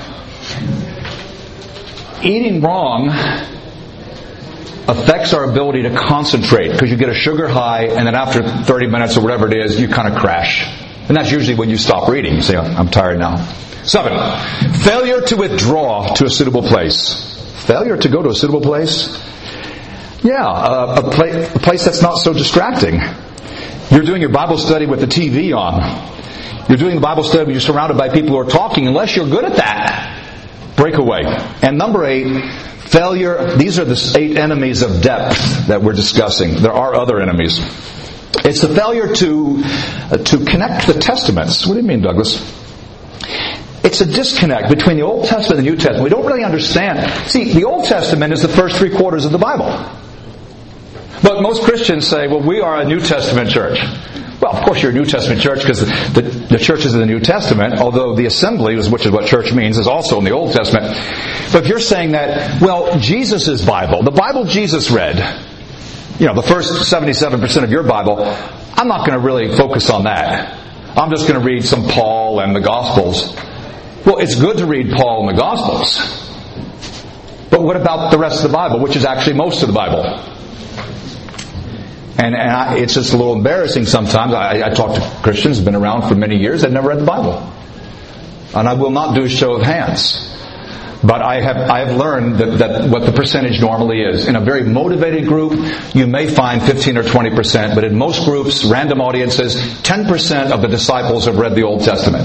Eating wrong affects our ability to concentrate because you get a sugar high and then after 30 minutes or whatever it is, you kind of crash. And that's usually when you stop reading. You say, I'm tired now. 7, failure to withdraw to a suitable place. Failure to go to a suitable place? Yeah, a place that's not so distracting. You're doing your Bible study with the TV on. You're doing the Bible study when you're surrounded by people who are talking. Unless you're good at that, break away. And number 8, failure. These are the 8 enemies of depth that we're discussing. There are other enemies. It's the failure to connect the Testaments. What do you mean, Douglas? It's a disconnect between the Old Testament and the New Testament. We don't really understand. See, the Old Testament is the first 3 quarters of the Bible. But most Christians say, well, we are a New Testament church. Well, of course you're a New Testament church because the church is in the New Testament, although the assembly, which is what church means, is also in the Old Testament. But if you're saying that, well, Jesus' Bible, the Bible Jesus read, the first 77% of your Bible, I'm not going to really focus on that. I'm just going to read some Paul and the Gospels. Well, it's good to read Paul and the Gospels. But what about the rest of the Bible, which is actually most of the Bible? And it's just a little embarrassing sometimes. I talk to Christians who've been around for many years that never read the Bible. And I will not do a show of hands. But I have learned that what the percentage normally is. In a very motivated group, you may find 15 or 20%, but in most groups, random audiences, 10% of the disciples have read the Old Testament.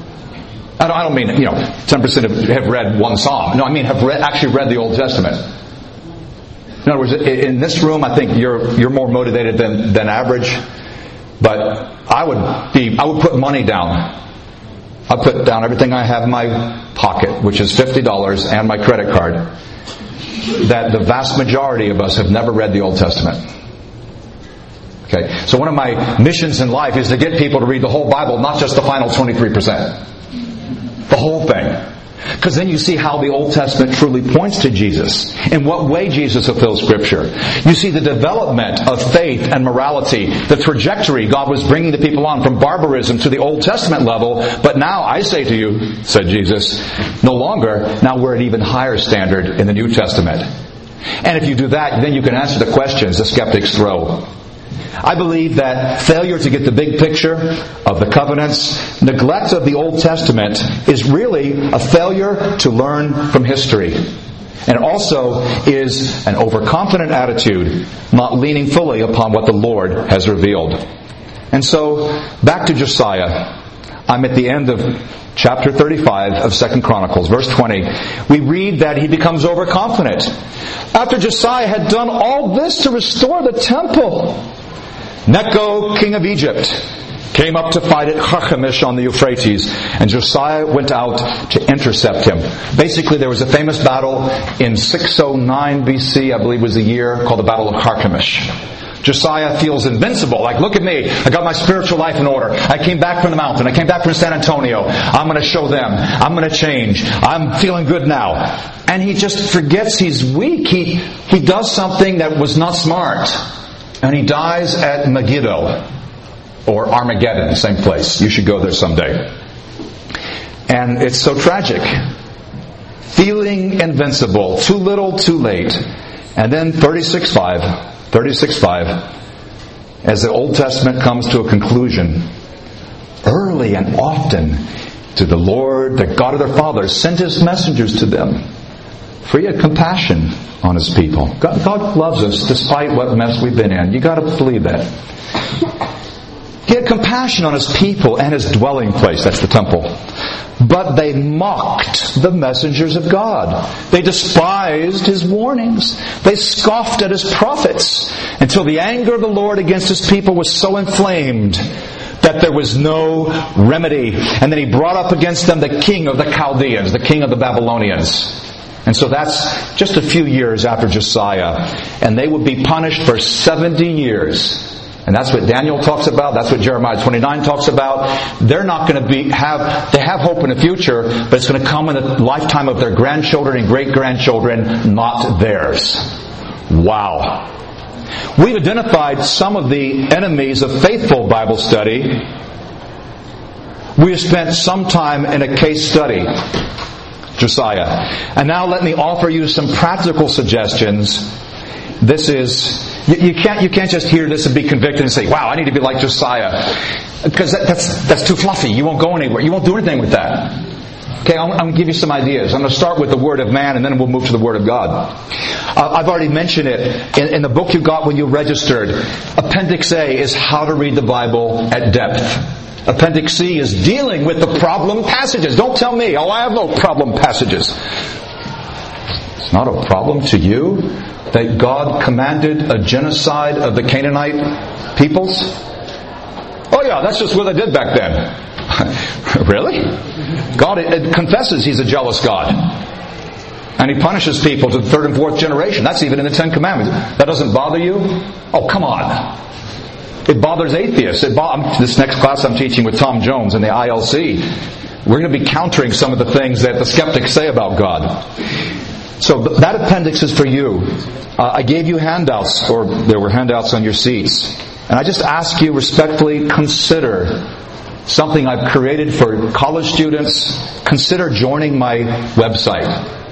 I don't mean, 10% have read one psalm. No, I mean have actually read the Old Testament. In other words, in this room, I think you're more motivated than average. But I would put money down. I'd put down everything I have in my pocket, which is $50 and my credit card, that the vast majority of us have never read the Old Testament. Okay, so one of my missions in life is to get people to read the whole Bible, not just the final 23%. The whole thing. Because then you see how the Old Testament truly points to Jesus. In what way Jesus fulfills Scripture. You see the development of faith and morality. The trajectory God was bringing the people on from barbarism to the Old Testament level. But now I say to you, said Jesus, no longer. Now we're at an even higher standard in the New Testament. And if you do that, then you can answer the questions the skeptics throw. I believe that failure to get the big picture of the covenants, neglect of the Old Testament, is really a failure to learn from history. And also is an overconfident attitude, not leaning fully upon what the Lord has revealed. And so, back to Josiah. I'm at the end of chapter 35 of 2 Chronicles, verse 20. We read that he becomes overconfident. After Josiah had done all this to restore the temple, Necho, king of Egypt, came up to fight at Carchemish on the Euphrates, and Josiah went out to intercept him. Basically, there was a famous battle in 609 BC, I believe was the year, called the Battle of Carchemish. Josiah feels invincible. Like, look at me. I got my spiritual life in order. I came back from the mountain. I came back from San Antonio. I'm going to show them. I'm going to change. I'm feeling good now. And he just forgets he's weak. He does something that was not smart. And he dies at Megiddo. Or Armageddon, same place. You should go there someday. And it's so tragic. Feeling invincible. Too little, too late. And then 36:5, as the Old Testament comes to a conclusion, early and often did the Lord, the God of their fathers, send His messengers to them, for He had compassion on His people. God loves us despite what mess we've been in. You got to believe that. He had compassion on His people and His dwelling place. That's the temple. But they mocked the messengers of God. They despised His warnings. They scoffed at His prophets until the anger of the Lord against His people was so inflamed that there was no remedy. And then He brought up against them the king of the Chaldeans, the king of the Babylonians. And so that's just a few years after Josiah. And they would be punished for 70 years. And that's what Daniel talks about. That's what Jeremiah 29 talks about. They're not going to they have hope in the future, but it's going to come in the lifetime of their grandchildren and great-grandchildren, not theirs. Wow. We've identified some of the enemies of faithful Bible study. We have spent some time in a case study, Josiah. And now let me offer you some practical suggestions. This is... You can't just hear this and be convicted and say, wow, I need to be like Josiah. Because that's too fluffy. You won't go anywhere. You won't do anything with that. Okay, I'm going to give you some ideas. I'm going to start with the Word of man and then we'll move to the Word of God. I've already mentioned it in the book you got when you registered. Appendix A is how to read the Bible at depth. Appendix C is dealing with the problem passages. Don't tell me, I have no problem passages. It's not a problem to you that God commanded a genocide of the Canaanite peoples? Oh yeah, that's just what they did back then. Really? God confesses He's a jealous God. And He punishes people to the third and fourth generation. That's even in the Ten Commandments. That doesn't bother you? Oh, come on. It bothers atheists. This next class I'm teaching with Tom Jones in the ILC, we're going to be countering some of the things that the skeptics say about God. So that appendix is for you. I gave you handouts, or there were handouts on your seats. And I just ask you respectfully, consider something I've created for college students. Consider joining my website.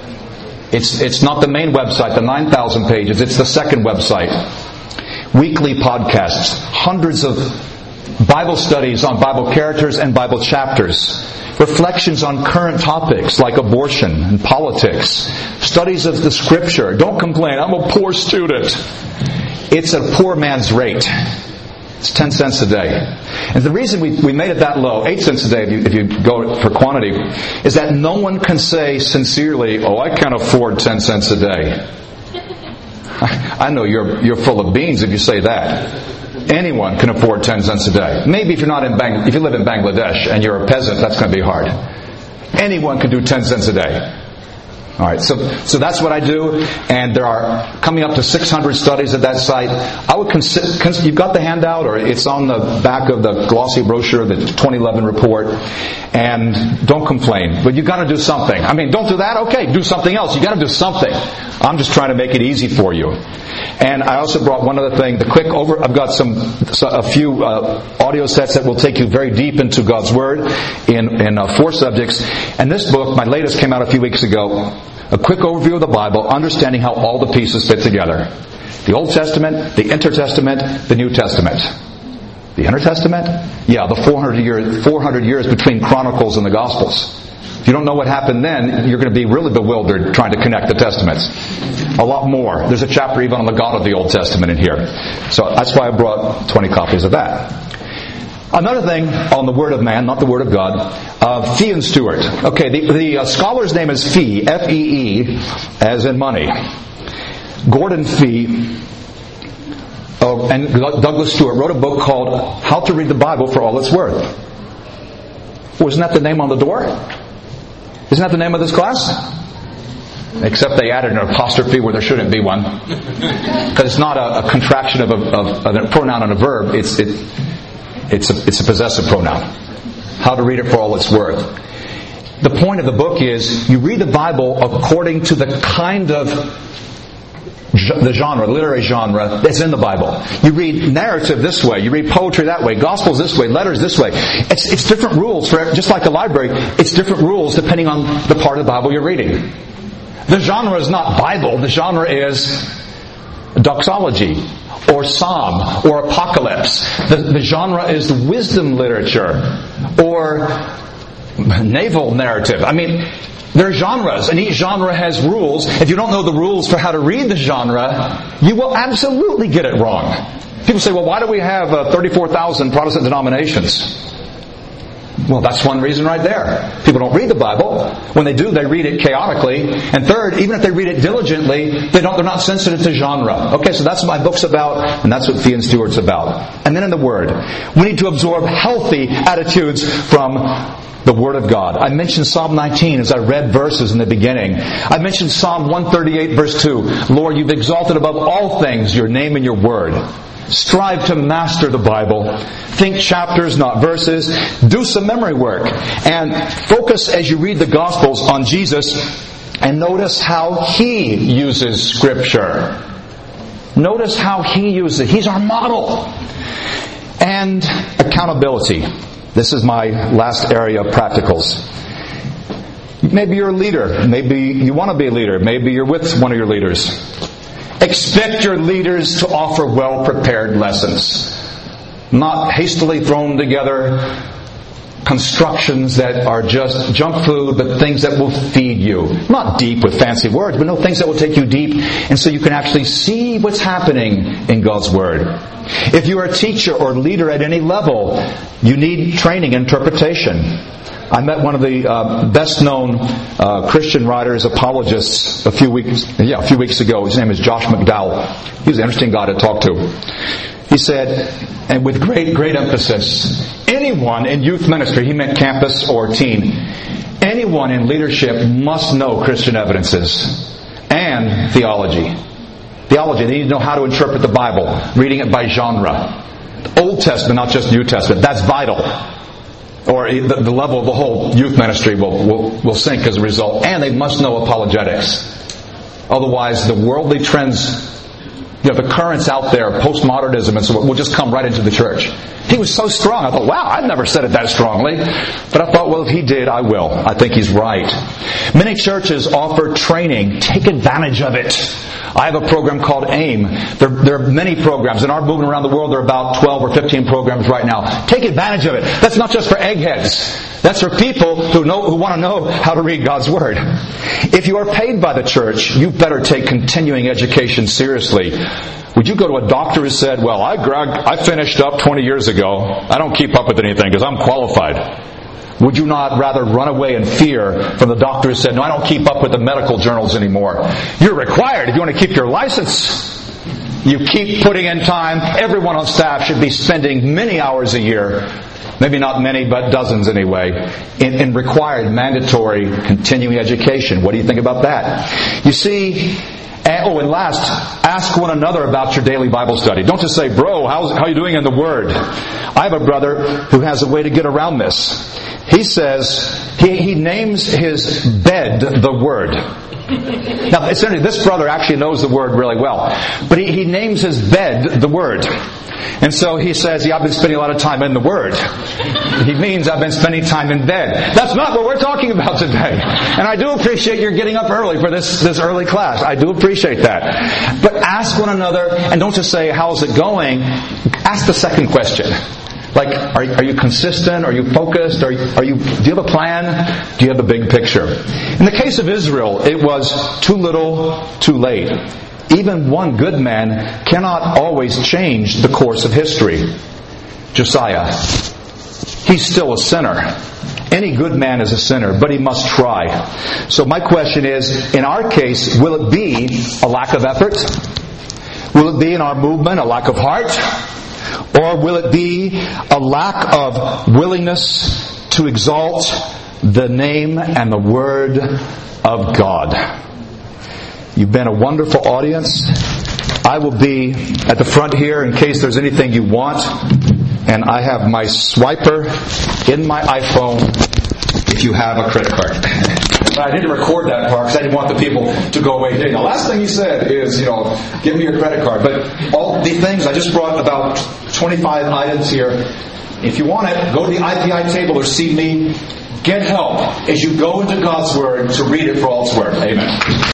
It's not the main website, the 9,000 pages. It's the second website. Weekly podcasts. Hundreds of Bible studies on Bible characters and Bible chapters. Reflections on current topics like abortion and politics. Studies of the Scripture. Don't complain, I'm a poor student. It's a poor man's rate. It's 10 cents a day. And the reason we made it that low, 8 cents a day if you go for quantity, is that no one can say sincerely, oh, I can't afford 10 cents a day. I know you're full of beans if you say that. Anyone can afford 10 cents a day. Maybe if you live in Bangladesh and you're a peasant, that's going to be hard. Anyone can do 10 cents a day. All right, so that's what I do, and there are coming up to 600 studies at that site. I would consider, you've got the handout, or it's on the back of the glossy brochure, the 2011 report, and don't complain. But you've got to do something. I mean, don't do that? Okay, do something else. You've got to do something. I'm just trying to make it easy for you. And I also brought one other thing, I've got a few audio sets that will take you very deep into God's Word in 4 subjects. And this book, my latest, came out a few weeks ago. A quick overview of the Bible, understanding how all the pieces fit together. The Old Testament, the Intertestament, the New Testament. The Intertestament? Yeah, the 400 years between Chronicles and the Gospels. If you don't know what happened then, you're going to be really bewildered trying to connect the Testaments. A lot more. There's a chapter even on the God of the Old Testament in here. So that's why I brought 20 copies of that. Another thing on the Word of man, not the Word of God, Fee and Stewart. Okay, the scholar's name is Fee, F-E-E, as in money. Gordon Fee and Douglas Stewart wrote a book called How to Read the Bible for All It's Worth. Wasn't that the name on the door? Isn't that the name of this class? Except they added an apostrophe where there shouldn't be one. Because it's not a contraction of a pronoun and a verb. It's a possessive pronoun. How to read it for all it's worth. The point of the book is you read the Bible according to the kind of the genre, the literary genre that's in the Bible. You read narrative this way, you read poetry that way, gospels this way, letters this way. It's different rules for, just like a library, it's different rules depending on the part of the Bible you're reading. The genre is not Bible, the genre is doxology, or psalm, or apocalypse. The genre is wisdom literature, or naval narrative. I mean, there are genres, and each genre has rules. If you don't know the rules for how to read the genre, you will absolutely get it wrong. People say, well, why do we have 34,000 Protestant denominations? Well, that's one reason right there. People don't read the Bible. When they do, they read it chaotically. And third, even if they read it diligently, they're not sensitive to genre. Okay, so that's what my book's about, and that's what Fee and Stewart's about. And then in the Word, we need to absorb healthy attitudes from the Word of God. I mentioned Psalm 19 as I read verses in the beginning. I mentioned Psalm 138 verse 2. Lord, you've exalted above all things your name and your word. Strive to master the Bible. Think chapters, not verses. Do some memory work. And focus as you read the Gospels on Jesus and notice how He uses Scripture. Notice how He uses it. He's our model. And accountability. This is my last area of practicals. Maybe you're a leader. Maybe you want to be a leader. Maybe you're with one of your leaders. Expect your leaders to offer well-prepared lessons. Not hastily thrown together constructions that are just junk food, but things that will feed you. Not deep with fancy words, but no, things that will take you deep, and so you can actually see what's happening in God's Word. If you are a teacher or leader at any level, you need training, interpretation. I met one of the best-known Christian writers, apologists, a few weeks ago. His name is Josh McDowell. He was an interesting guy to talk to. He said, and with great emphasis, anyone in youth ministry, he meant campus or teen, anyone in leadership must know Christian evidences and theology. Theology, they need to know how to interpret the Bible, reading it by genre. Old Testament, not just New Testament, that's vital. Or the level of the whole youth ministry will sink as a result. And they must know apologetics. Otherwise, the worldly trends, the currents out there, postmodernism and so on, will just come right into the church. He was so strong. I thought, wow, I've never said it that strongly. But I thought, well, if he did, I will. I think he's right. Many churches offer training. Take advantage of it. I have a program called AIM. There are many programs. In our movement around the world, there are about 12 or 15 programs right now. Take advantage of it. That's not just for eggheads. That's for people who want to know how to read God's Word. If you are paid by the church, you better take continuing education seriously. Would you go to a doctor who said, well, I finished up 20 years ago. I don't keep up with anything because I'm qualified. Would you not rather run away in fear from the doctor who said, no, I don't keep up with the medical journals anymore? You're required if you want to keep your license. You keep putting in time. Everyone on staff should be spending many hours a year, maybe not many, but dozens anyway, in required, mandatory, continuing education. What do you think about that? You see, and last, ask one another about your daily Bible study. Don't just say, bro, how are you doing in the Word? I have a brother who has a way to get around this. He says, he names his bed the Word. Now, this brother actually knows the Word really well. But he names his bed the Word. And so he says, I've been spending a lot of time in the Word. He means I've been spending time in bed. That's not what we're talking about today. And I do appreciate your getting up early for this early class. I do appreciate that. But ask one another, and don't just say, how's it going? Ask the second question. Like, are you consistent? Are you focused? Do you have a plan? Do you have the big picture? In the case of Israel, it was too little, too late. Even one good man cannot always change the course of history. Josiah, he's still a sinner. Any good man is a sinner, but he must try. So my question is, in our case, will it be a lack of effort? Will it be in our movement a lack of heart? Or will it be a lack of willingness to exalt the name and the Word of God? You've been a wonderful audience. I will be at the front here in case there's anything you want. And I have my swiper in my iPhone if you have a credit card. I didn't record that part because I didn't want the people to go away. Hey, the last thing he said is, give me your credit card. But all the things, I just brought about 25 items here. If you want it, go to the IPI table or see me. Get help as you go into God's Word to read it for all it's worth. Amen.